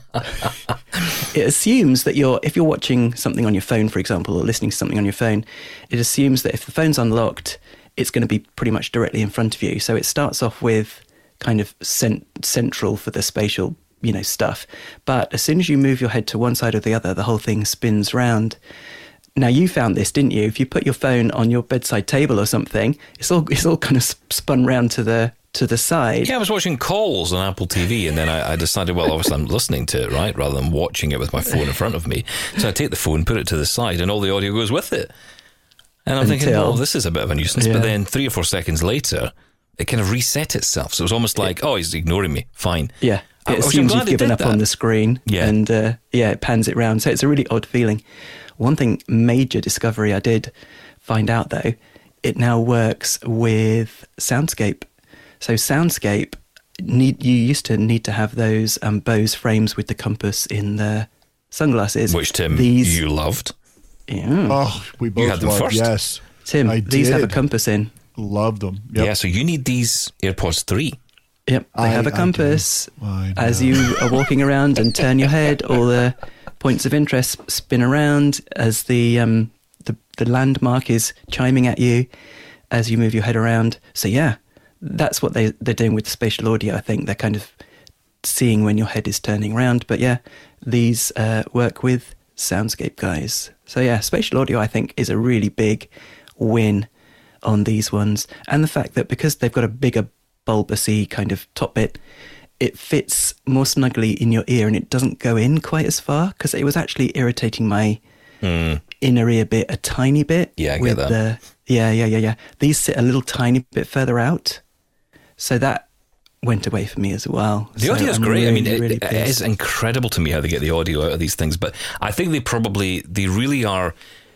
It assumes that you're, if you're watching something on your phone, for example, or listening to something on your phone, it assumes that if the phone's unlocked, it's going to be pretty much directly in front of you. So it starts off with kind of cent- central for the spatial, you know, stuff. But as soon as you move your head to one side or the other, the whole thing spins round. Now, you found this, didn't you? If you put your phone on your bedside table or something, it's all it's all kind of spun round to the to the side. Yeah, I was watching Calls on Apple T V, and then I, I decided, well, obviously I'm listening to it, right, rather than watching it with my phone in front of me. So I take the phone, put it to the side, and all the audio goes with it. And I'm Until, thinking, well, this is a bit of a nuisance. Yeah. But then three or four seconds later, it kind of reset itself. So it was almost like, oh, he's ignoring me. Fine. Yeah. It assumes you've given up that. on the screen. Yeah. And uh, yeah, it pans it round. So it's a really odd feeling. One thing, major discovery I did find out, though, it now works with Soundscape. So Soundscape, need you used to need to have those um, Bose frames with the compass in the sunglasses. Which, Tim, these, you loved. Yeah. Oh, we both you had them loved, first. Yes. Tim, I these did. have a compass in. Loved them. Yep. Yeah, so you need these AirPods three. Yep, they I, have a compass. I As you are walking around and turn your head, all the points of interest spin around as the um, the, the landmark is chiming at you as you move your head around. So yeah, that's what they, they're doing with spatial audio. I think they're kind of seeing when your head is turning around. But yeah, these uh, work with Soundscape guys. So yeah, spatial audio I think is a really big win on these ones. And the fact that because they've got a bigger bulbousy kind of top bit, it fits more snugly in your ear and it doesn't go in quite as far, because it was actually irritating my mm. inner ear bit a tiny bit. Yeah, I with get that. The, yeah, yeah, yeah, yeah. These sit a little tiny bit further out. So that went away for me as well. The so audio is I'm great. Really, I mean, it, really it is incredible to me how they get the audio out of these things. But I think they probably, they really are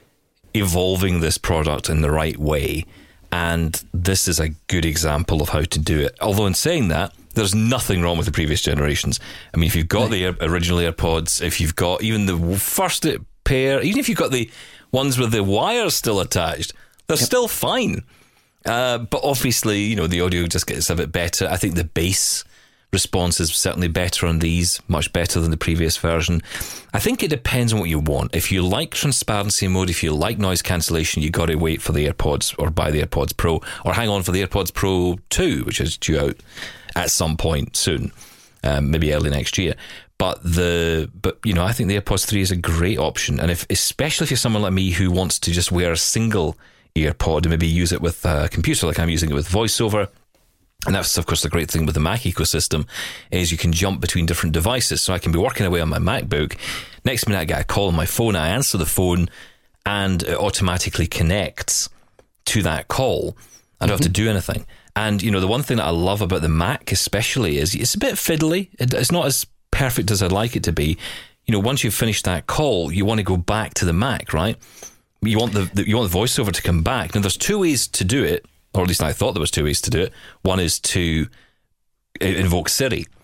evolving this product in the right way. And this is a good example of how to do it. Although in saying that, there's nothing wrong with the previous generations. I mean, if you've got the original AirPods, if you've got even the first pair, even if you've got the ones with the wires still attached, they're yep. still fine. Uh, but obviously, you know, the audio just gets a bit better. I think the bass response is certainly better on these, much better than the previous version. I think it depends on what you want. If you like transparency mode, if you like noise cancellation, you got to wait for the AirPods or buy the AirPods Pro, or hang on for the AirPods Pro two, which is due out at some point soon, um, maybe early next year. But the but you know, I think the AirPods three is a great option, and if especially if you're someone like me who wants to just wear a single AirPod and maybe use it with a computer, like I'm using it with VoiceOver. And that's, of course, the great thing with the Mac ecosystem is you can jump between different devices. So I can be working away on my MacBook. Next minute, I get a call on my phone. I answer the phone and it automatically connects to that call. I don't mm-hmm. have to do anything. And, you know, the one thing that I love about the Mac especially is it's a bit fiddly. It's not as perfect as I'd like it to be. You know, once you've finished that call, you want to go back to the Mac, right? You want the, the you want the VoiceOver to come back. Now, there's two ways to do it. Or at least I thought there was two ways to do it. One is to invoke Siri.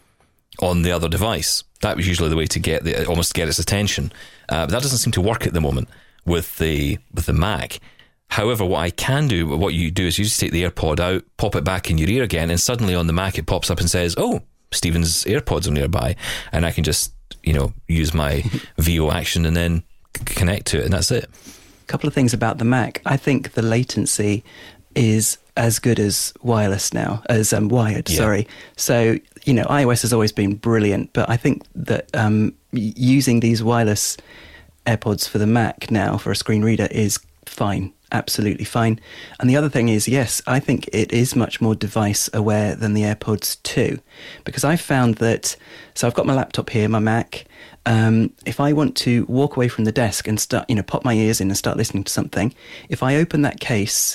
on the other device. That was usually the way to get the, almost to get its attention. Uh, but that doesn't seem to work at the moment with the with the Mac. However, what I can do, what you do is you just take the AirPod out, pop it back in your ear again, and suddenly on the Mac it pops up and says, oh, Stephen's AirPods are nearby, and I can just, you know, use my V O action and then c- connect to it, and that's it. A couple of things about the Mac. I think the latency is as good as wireless now, as um, wired, Yeah. sorry. So, you know, iOS has always been brilliant, but I think that um, y- using these wireless AirPods for the Mac now for a screen reader is fine. Absolutely fine. And the other thing is, yes, I think it is much more device aware than the AirPods two, because I found that, so I've got my laptop here, my Mac. Um, if I want to walk away from the desk and start, you know, pop my ears in and start listening to something, if I open that case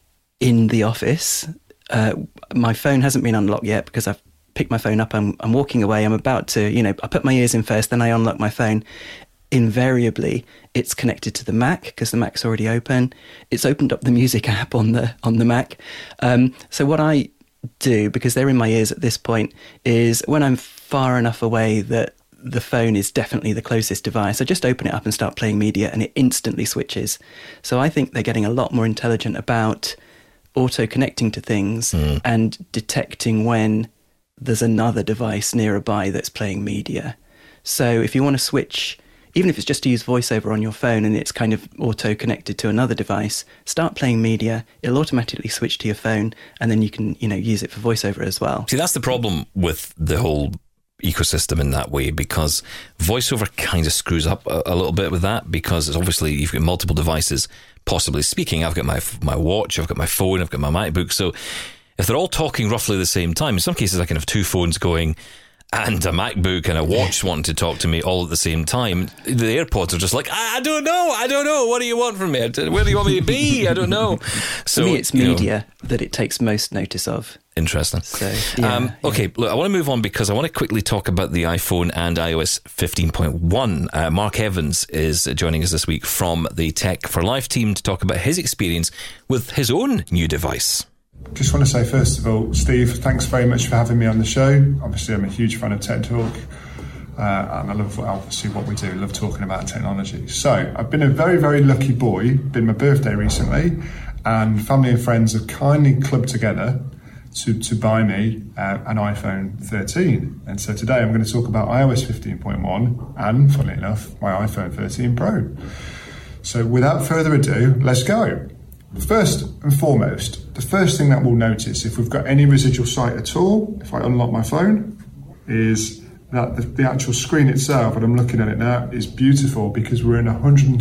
in the office, uh, my phone hasn't been unlocked yet because I've picked my phone up, I'm, I'm walking away, I'm about to, you know, I put my ears in first, then I unlock my phone. Invariably it's connected to the Mac because the Mac's already open. It's opened up the music app on the on the Mac. Um, so what I do, because they're in my ears at this point, is when I'm far enough away that the phone is definitely the closest device, I just open it up and start playing media and it instantly switches. So I think they're getting a lot more intelligent about auto-connecting to things mm. and detecting when there's another device nearby that's playing media. So if you want to switch, even if it's just to use VoiceOver on your phone and it's kind of auto-connected to another device, start playing media, it'll automatically switch to your phone, and then you can, you know, use it for VoiceOver as well. See, that's the problem with the whole ecosystem in that way, because VoiceOver kind of screws up a, a little bit with that, because it's obviously you've got multiple devices possibly speaking. I've got my my watch, I've got my phone, I've got my MacBook. So if they're all talking roughly the same time, in some cases I can have two phones going and a MacBook and a watch wanting to talk to me all at the same time. The AirPods are just like, I, I don't know, I don't know. What do you want from me? Where do you want me to be? I don't know. So For me, it's you media know, that it takes most notice of. Interesting. So, yeah, um, okay, yeah. look, I want to move on because I want to quickly talk about the iPhone and iOS fifteen point one. Uh, Mark Evans is joining us this week from the Tech for Life team to talk about his experience with his own new device. Just want to say, first of all, Steve, thanks very much for having me on the show. Obviously, I'm a huge fan of Tech Talk, uh, and I love obviously what we do. I love talking about technology. So, I've been a very, very lucky boy. Been my birthday recently, and family and friends have kindly clubbed together to, to buy me uh, an iPhone thirteen. And so today I'm going to talk about iOS fifteen point one and, funnily enough, my iPhone thirteen Pro. So, without further ado, let's go. First and foremost, the first thing that we'll notice if we've got any residual sight at all, if I unlock my phone, is that the, the actual screen itself, and I'm looking at it now, is beautiful because we're in one hundred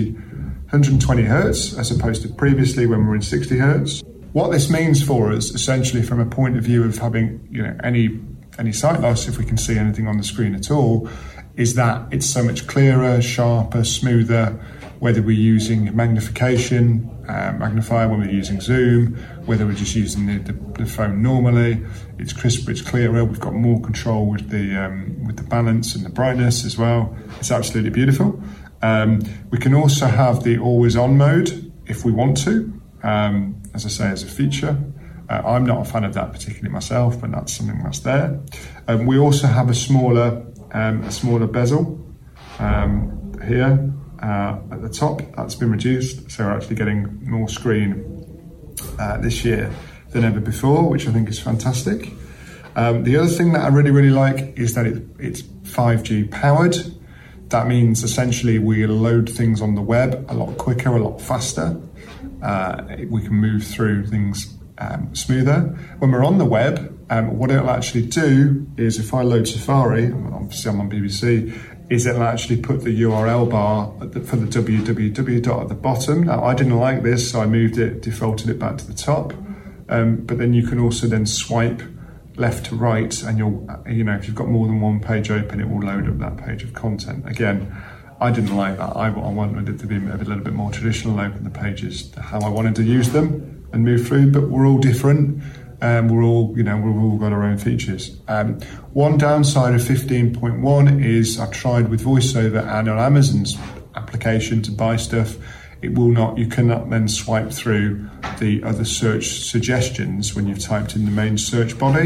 twenty hertz as opposed to previously when we were in sixty hertz. What this means for us, essentially from a point of view of having, you know, any any sight loss, if we can see anything on the screen at all, is that it's so much clearer, sharper, smoother, whether we're using magnification, uh, magnifier, when we're using zoom, whether we're just using the, the, the phone normally, it's crisper, it's clearer, we've got more control with the um, with the balance and the brightness as well. It's absolutely beautiful. Um, we can also have the always on mode if we want to, um, as I say, as a feature. Uh, I'm not a fan of that particularly myself, but that's something that's there. Um, we also have a smaller, um, a smaller bezel um, here. Uh, at the top, that's been reduced, so we're actually getting more screen uh, this year than ever before, which I think is fantastic. Um, the other thing that I really, really like is that it, it's five G powered. That means essentially we load things on the web a lot quicker, a lot faster. Uh, we can move through things um, smoother. When we're on the web, um, what it'll actually do is if I load Safari, obviously I'm on B B C, is it'll actually put the U R L bar at the, for the w w w dot at the bottom. Now, I didn't like this, so I moved it, defaulted it back to the top. Um, but then you can also then swipe left to right, and you'll, you know, if you've got more than one page open, it will load up that page of content. Again, I didn't like that. I, I wanted it to be a little bit more traditional, open the pages how I wanted to use them and move through, but we're all different. Um, we're all, you know, we've all got our own features. Um, one downside of fifteen point one is I've tried with VoiceOver and on Amazon's application to buy stuff. It will not, you cannot then swipe through the other search suggestions when you've typed in the main search body.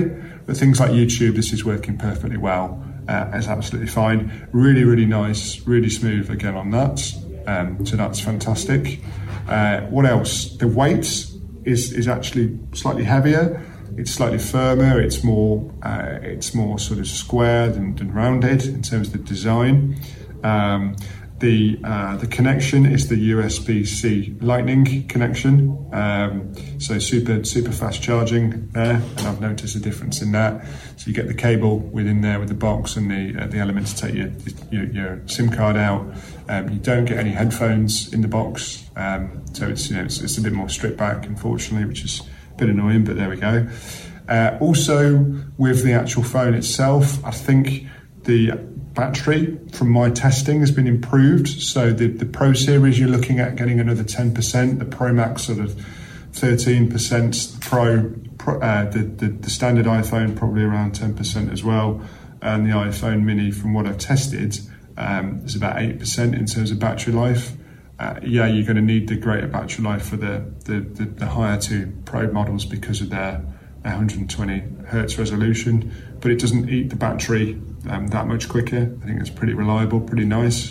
But things like YouTube, this is working perfectly well. Uh, it's absolutely fine. Really, really nice, really smooth again on that. Um, so that's fantastic. Uh, what else? The weight is is actually slightly heavier. It's slightly firmer. It's more uh, it's more sort of square than, than rounded in terms of the design. Um, the uh, the connection is the U S B C Lightning connection. Um, so super super fast charging there, and I've noticed a difference in that. So you get the cable within there with the box and the uh, the element to take your, your your SIM card out. Um, you don't get any headphones in the box, um, so it's you know it's, it's a bit more stripped back, unfortunately, which is a bit annoying. But there we go. Uh, also, with the actual phone itself, I think the battery from my testing has been improved. So the, the Pro series, you're looking at getting another ten percent. The Pro Max sort of thirteen percent. The Pro, Pro uh, the, the the standard iPhone probably around ten percent as well, and the iPhone Mini, from what I've tested, um, is about eight percent in terms of battery life. Uh, yeah, you're going to need the greater battery life for the the, the, the higher two Pro models because of their one hundred twenty hertz resolution, but it doesn't eat the battery um, that much quicker. I think it's pretty reliable, pretty nice.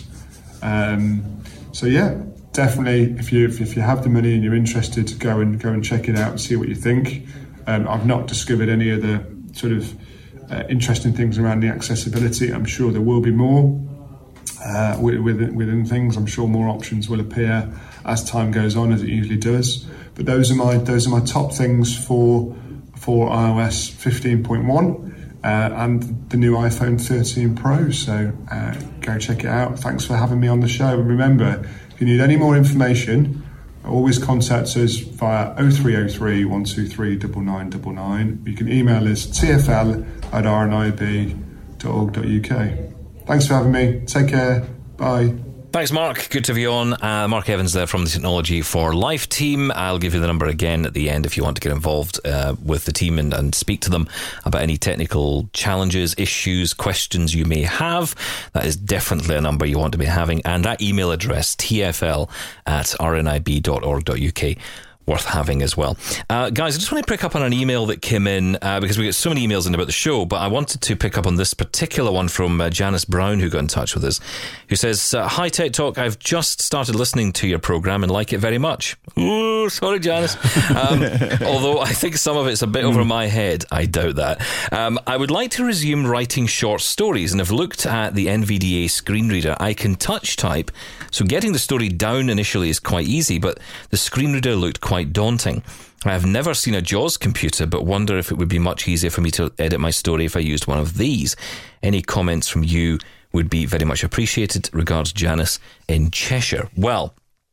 Um, so yeah, definitely, if you if you have the money and you're interested, go and go and check it out and see what you think. Um, I've not discovered any other sort of uh, interesting things around the accessibility. I'm sure there will be more uh, within, within things. I'm sure more options will appear as time goes on, as it usually does. But those are my those are my top things for. for iOS fifteen point one uh, and the new iPhone thirteen Pro. So uh, go check it out. Thanks for having me on the show. And remember, if you need any more information, always contact us via oh three oh three, one two three, nine nine nine nine. You can email us t f l at r n i b dot org dot u k. Thanks for having me. Take care. Bye. Thanks, Mark. Good to have you on. Uh, Mark Evans there from the Technology for Life team. I'll give you the number again at the end if you want to get involved uh, with the team and, and speak to them about any technical challenges, issues, questions you may have. That is definitely a number you want to be having. And that email address, t f l at r n i b dot org dot u k. Worth having as well. Uh, guys, I just want to pick up on an email that came in uh, because we get so many emails in about the show, but I wanted to pick up on this particular one from uh, Janice Brown, who got in touch with us, who says, uh, Hi Tech Talk, I've just started listening to your program and like it very much. Ooh, sorry, Janice. Um, although I think some of it's a bit over my head. I doubt that. Um, I would like to resume writing short stories and have looked at the N V D A screen reader. I can touch type, so getting the story down initially is quite easy, but the screen reader looked quite daunting. I have never seen a JAWS computer, but wonder if it would be much easier for me to edit my story if I used one of these. Any comments from you would be very much appreciated. Regards, Janice in Cheshire. Well,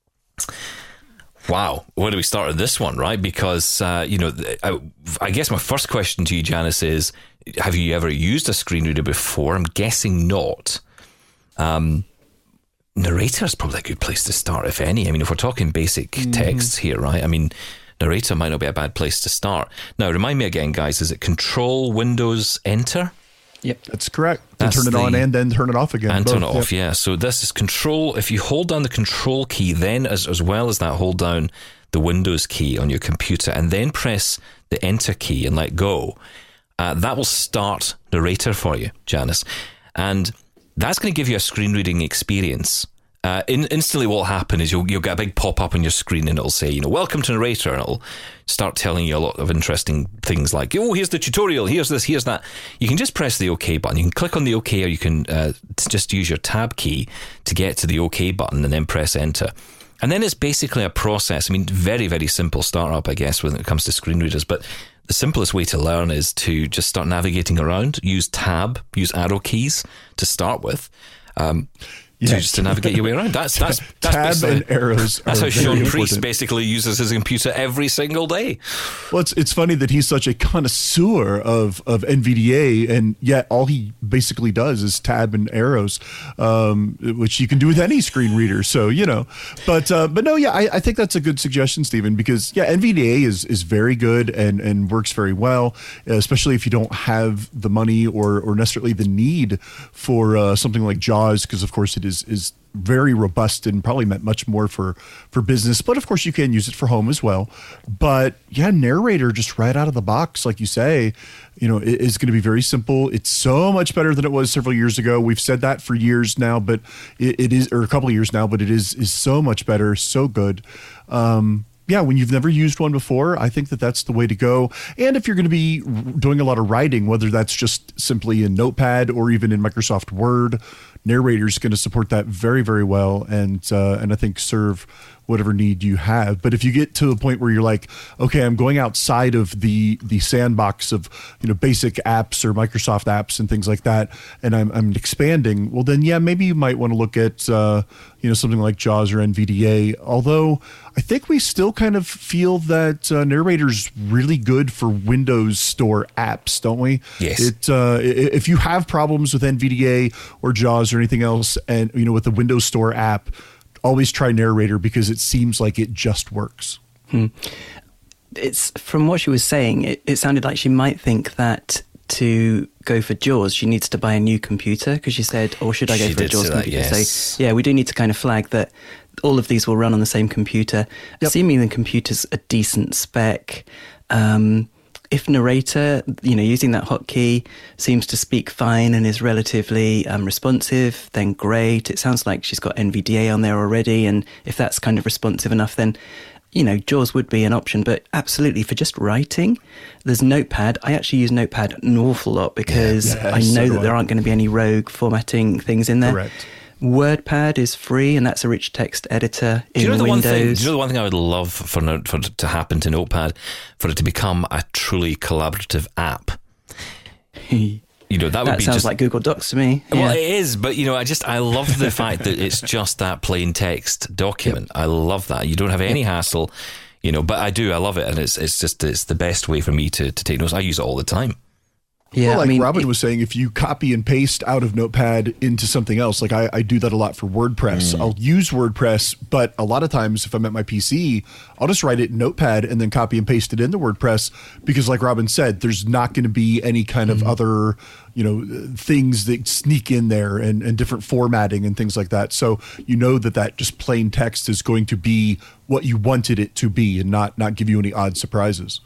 wow, where do we start with this one, right? Because, uh, you know, I, I guess my first question to you, Janice, is have you ever used a screen reader before? I'm guessing not. Um... Narrator is probably a good place to start, if any. I mean, if we're talking basic mm-hmm. texts here, right? I mean, Narrator might not be a bad place to start. Now, remind me again, guys, is it Control, Windows, Enter? Yep. That's correct. That's turn it the, on and then turn it off again. And Both, turn it yep. off, yeah. So this is Control. If you hold down the Control key, then as, as well as that, hold down the Windows key on your computer and then press the Enter key and let go. Uh, that will start Narrator for you, Janice. And that's going to give you a screen reading experience. Uh, in, instantly what will happen is you'll, you'll get a big pop-up on your screen and it'll say, you know, welcome to Narrator, and it'll start telling you a lot of interesting things like, oh, here's the tutorial, here's this, here's that. You can just press the OK button. You can click on the OK, or you can uh, just use your tab key to get to the OK button and then press Enter. And then it's basically a process. I mean, very, very simple startup, I guess, when it comes to screen readers, but the simplest way to learn is to just start navigating around, use tab, use arrow keys to start with. Um, Yes. To, just to navigate your way around. That's that's that's tab and arrows. That's how Sean important. Priest basically uses his computer every single day. Well, it's it's funny that he's such a connoisseur of of N V D A, and yet all he basically does is tab and arrows, um, which you can do with any screen reader. So you know, but uh, but no, yeah, I, I think that's a good suggestion, Stephen, because yeah, N V D A is is very good and and works very well, especially if you don't have the money or or necessarily the need for uh, something like JAWS, because of course it is is is very robust and probably meant much more for for business, but of course you can use it for home as well. But yeah, narrator just right out of the box, like you say, you know, it is going to be very simple. It's so much better than it was several years ago. We've said that for years now, but it, it is, or a couple of years now, but it is is so much better, so good. Um, yeah, when you've never used one before, I think that that's the way to go. And if you're going to be doing a lot of writing, whether that's just simply in Notepad or even in Microsoft Word, Narrator is going to support that very, very well, and uh, and I think serve whatever need you have. But if you get to the point where you're like, okay, I'm going outside of the the sandbox of, you know, basic apps or Microsoft apps and things like that, and I'm I'm expanding, well then yeah, maybe you might want to look at uh, you know, something like JAWS or N V D A. Although I think we still kind of feel that uh, Narrator's really good for Windows Store apps, don't we? Yes. It uh, if you have problems with N V D A or JAWS or anything else, and you know, with the Windows Store app, always try Narrator because it seems like it just works. Hmm. It's from what she was saying, it, it sounded like she might think that to go for JAWS, she needs to buy a new computer, because she said, or should I go She for a did JAWS say that, computer? yes. So yeah, we do need to kind of flag that all of these will run on the same computer. Yep. Assuming the computer's a decent spec. Um, if Narrator, you know, using that hotkey seems to speak fine and is relatively um, responsive, then great. It sounds like she's got N V D A on there already, and if that's kind of responsive enough, then, you know, JAWS would be an option. But absolutely, for just writing, there's Notepad. I actually use Notepad an awful lot because Yeah, yeah, I so know do that there I. aren't going to be any rogue formatting things in there. Correct. WordPad is free, and that's a rich text editor in Do you know the one Windows. thing? Do you know the one thing I would love for no- for it to happen to Notepad, for it to become a truly collaborative app? You know, that would that be sounds just like Google Docs to me. Well, Yeah. it is, but you know, I just I love the fact that it's just that plain text document. I love that. You don't have any hassle, you know. But I do, I love it, and it's it's just it's the best way for me to to take notes. I use it all the time. Yeah, well, like I mean, Robin it- was saying, if you copy and paste out of Notepad into something else, like I, I do that a lot for WordPress. Mm. I'll use WordPress, but a lot of times if I'm at my P C, I'll just write it in Notepad and then copy and paste it into WordPress, because like Robin said, there's not going to be any kind Mm. of other, you know, things that sneak in there and, and different formatting and things like that. So you know that that just plain text is going to be what you wanted it to be and not, not give you any odd surprises.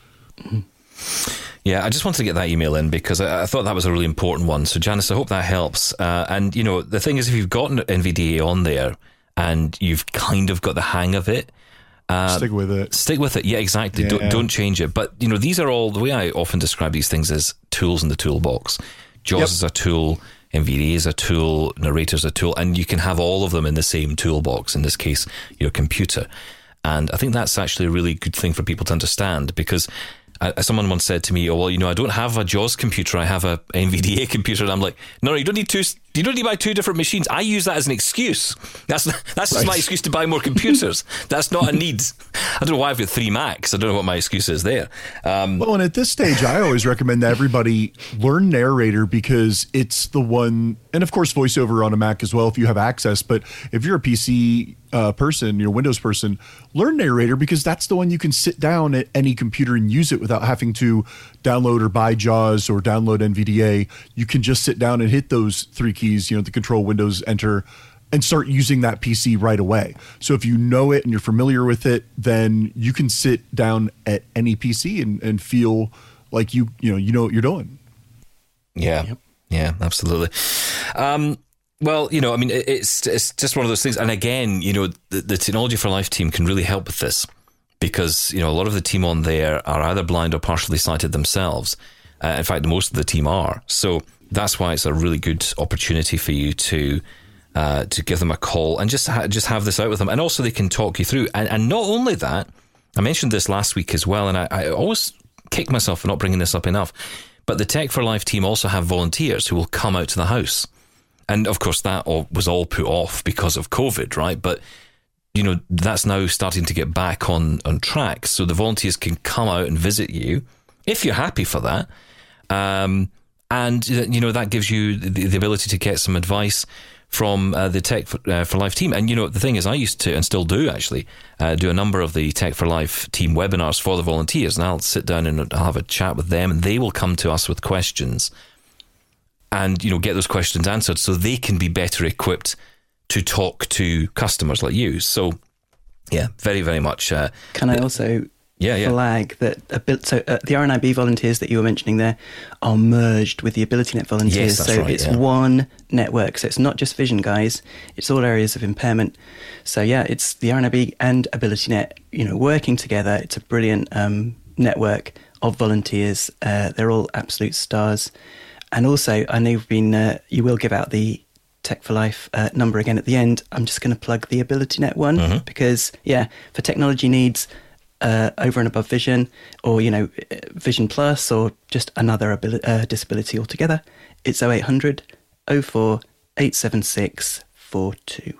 Yeah, I just wanted to get that email in because I, I thought that was a really important one. So, Janice, I hope that helps. Uh, and, you know, the thing is, if you've got N V D A on there and you've kind of got the hang of it, uh, Stick with it. Stick with it. Yeah, exactly. Yeah. Don't, don't change it. But, you know, these are all, the way I often describe these things is tools in the toolbox. JAWS Yep. is a tool, N V D A is a tool, Narrator is a tool, and you can have all of them in the same toolbox, in this case, your computer. And I think that's actually a really good thing for people to understand, because Uh, someone once said to me, "Oh well, you know, I don't have a JAWS computer. I have a N V D A computer." And I'm like, "No, no, you don't need two. You don't need to buy two different machines. I use that as an excuse. That's that's just my excuse to buy more computers. That's not a need. I don't know why I've got three Macs. I don't know what my excuse is there." Um, Well, and at this stage, I always recommend that everybody learn Narrator, because it's the one, and of course, VoiceOver on a Mac as well if you have access. But if you're a P C uh, person, you're a Windows person, learn Narrator, because that's the one you can sit down at any computer and use it without having to download or buy JAWS or download N V D A. You can just sit down and hit those three keys, you know, the Control, Windows, Enter, and start using that P C right away. So if you know it and you're familiar with it, then you can sit down at any P C and, and feel like you you know you know what you're doing. Yeah, Yep. yeah, absolutely. Um, well, you know, I mean, it, it's it's just one of those things. And again, you know, the, the Technology for Life team can really help with this, because, you know, a lot of the team on there are either blind or partially sighted themselves. Uh, in fact, most of the team are. So that's why it's a really good opportunity for you to uh, to give them a call and just ha- just have this out with them. And also they can talk you through. And, and not only that, I mentioned this last week as well, and I, I always kick myself for not bringing this up enough, but the Tech for Life team also have volunteers who will come out to the house. And of course, that all, was all put off because of COVID, right? But, you know, that's now starting to get back on, on track. So the volunteers can come out and visit you if you're happy for that. Um, and, you know, that gives you the, the ability to get some advice from uh, the Tech for, uh, for Life team. And, you know, the thing is, I used to, and still do actually, uh, do a number of the Tech for Life team webinars for the volunteers. And I'll sit down and I'll have a chat with them, and they will come to us with questions and, you know, get those questions answered so they can be better equipped to talk to customers like you. So, yeah, very, very much. Uh, Can I also yeah, yeah. flag that a bit, so uh, the R N I B volunteers that you were mentioning there are merged with the AbilityNet volunteers. Yes, that's so right, it's yeah. one network. So it's not just vision guys, it's all areas of impairment. So yeah, it's the R N I B and AbilityNet, you know, working together. It's a brilliant um, network of volunteers. Uh, they're all absolute stars. And also, I know you've been, uh, you will give out the Tech for Life uh, number again at the end. I'm just going to plug the AbilityNet one Mm-hmm. because, yeah, for technology needs uh, over and above vision, or, you know, Vision Plus, or just another abili- uh, disability altogether, it's oh eight hundred, oh four, eight seven six four two.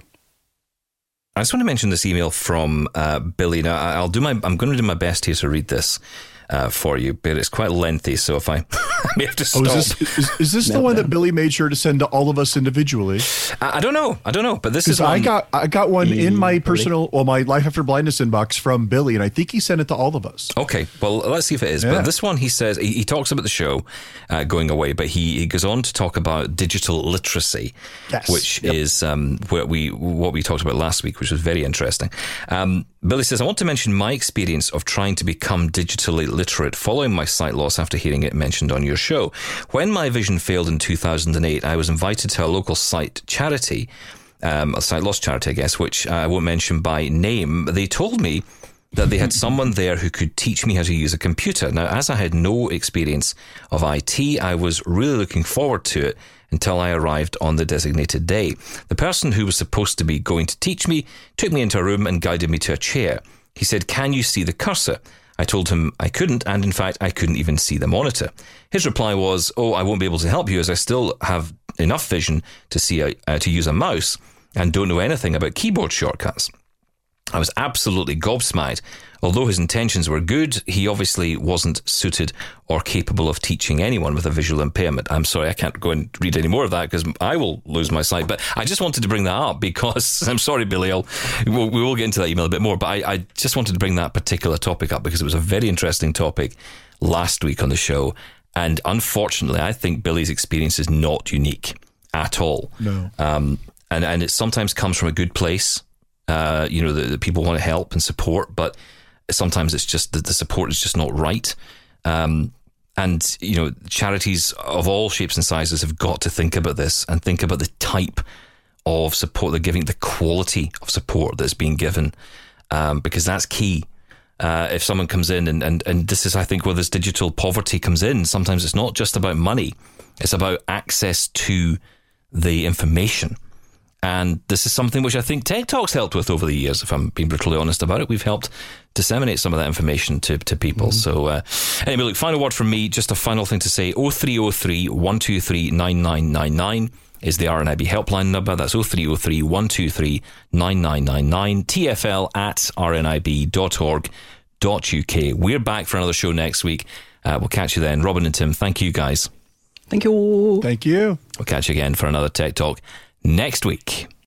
I just want to mention this email from uh, Billy. Now, I- I'll do my. I'm going to do my best here to read this uh, for you, but it's quite lengthy. So if I, I may have to stop. Oh, is this, is, is this the one that Billy made sure to send to all of us individually? I, I don't know. I don't know. But this is Because I one- got I got one in my Billy. personal, well, my Life After Blindness inbox from Billy, and I think he sent it to all of us. Okay, well, let's see if it is. Yeah. But this one, he says, he, he talks about the show uh, going away, but he, he goes on to talk about digital literacy, Yes. which Yep. is um, what we what we talked about last week, which was very interesting. Um, Billy says, I want to mention my experience of trying to become digitally literate following my sight loss after hearing it mentioned on your show. When my vision failed in two thousand eight, I was invited to a local sight charity, um, a sight loss charity, I guess, which I won't mention by name. They told me that they had someone there who could teach me how to use a computer. Now, as I had no experience of I T, I was really looking forward to it until I arrived on the designated day. The person who was supposed to be going to teach me took me into a room and guided me to a chair. He said, "Can you see the cursor?" I told him I couldn't, and in fact, I couldn't even see the monitor. His reply was, "Oh, I won't be able to help you as I still have enough vision to see a, uh, to use a mouse and don't know anything about keyboard shortcuts." I was absolutely gobsmacked. Although his intentions were good, he obviously wasn't suited or capable of teaching anyone with a visual impairment. I'm sorry, I can't go and read any more of that because I will lose my sight. But I just wanted to bring that up because, I'm sorry, Billy, I'll, we'll, we will get into that email a bit more. But I, I just wanted to bring that particular topic up because it was a very interesting topic last week on the show. And unfortunately, I think Billy's experience is not unique at all. No. Um, and, and it sometimes comes from a good place. Uh, you know, the, the people want to help and support, but sometimes it's just that the support is just not right. Um, and, you know, charities of all shapes and sizes have got to think about this and think about the type of support they're giving, the quality of support that's being given, um, because that's key. Uh, if someone comes in and, and, and this is, I think, where this digital poverty comes in, sometimes it's not just about money. It's about access to the information. And this is something which I think Tech Talk's helped with over the years, if I'm being brutally honest about it. We've helped disseminate some of that information to, to people. Mm-hmm. So uh, anyway, look, final word from me, just a final thing to say. oh three oh three, one two three, nine nine nine nine is the R N I B helpline number. That's oh three oh three, one two three, nine nine nine nine. T F L at r n i b dot org dot u k. We're back for another show next week. Uh, we'll catch you then. Robin and Tim, thank you guys. Thank you. Thank you. We'll catch you again for another Tech Talk next week.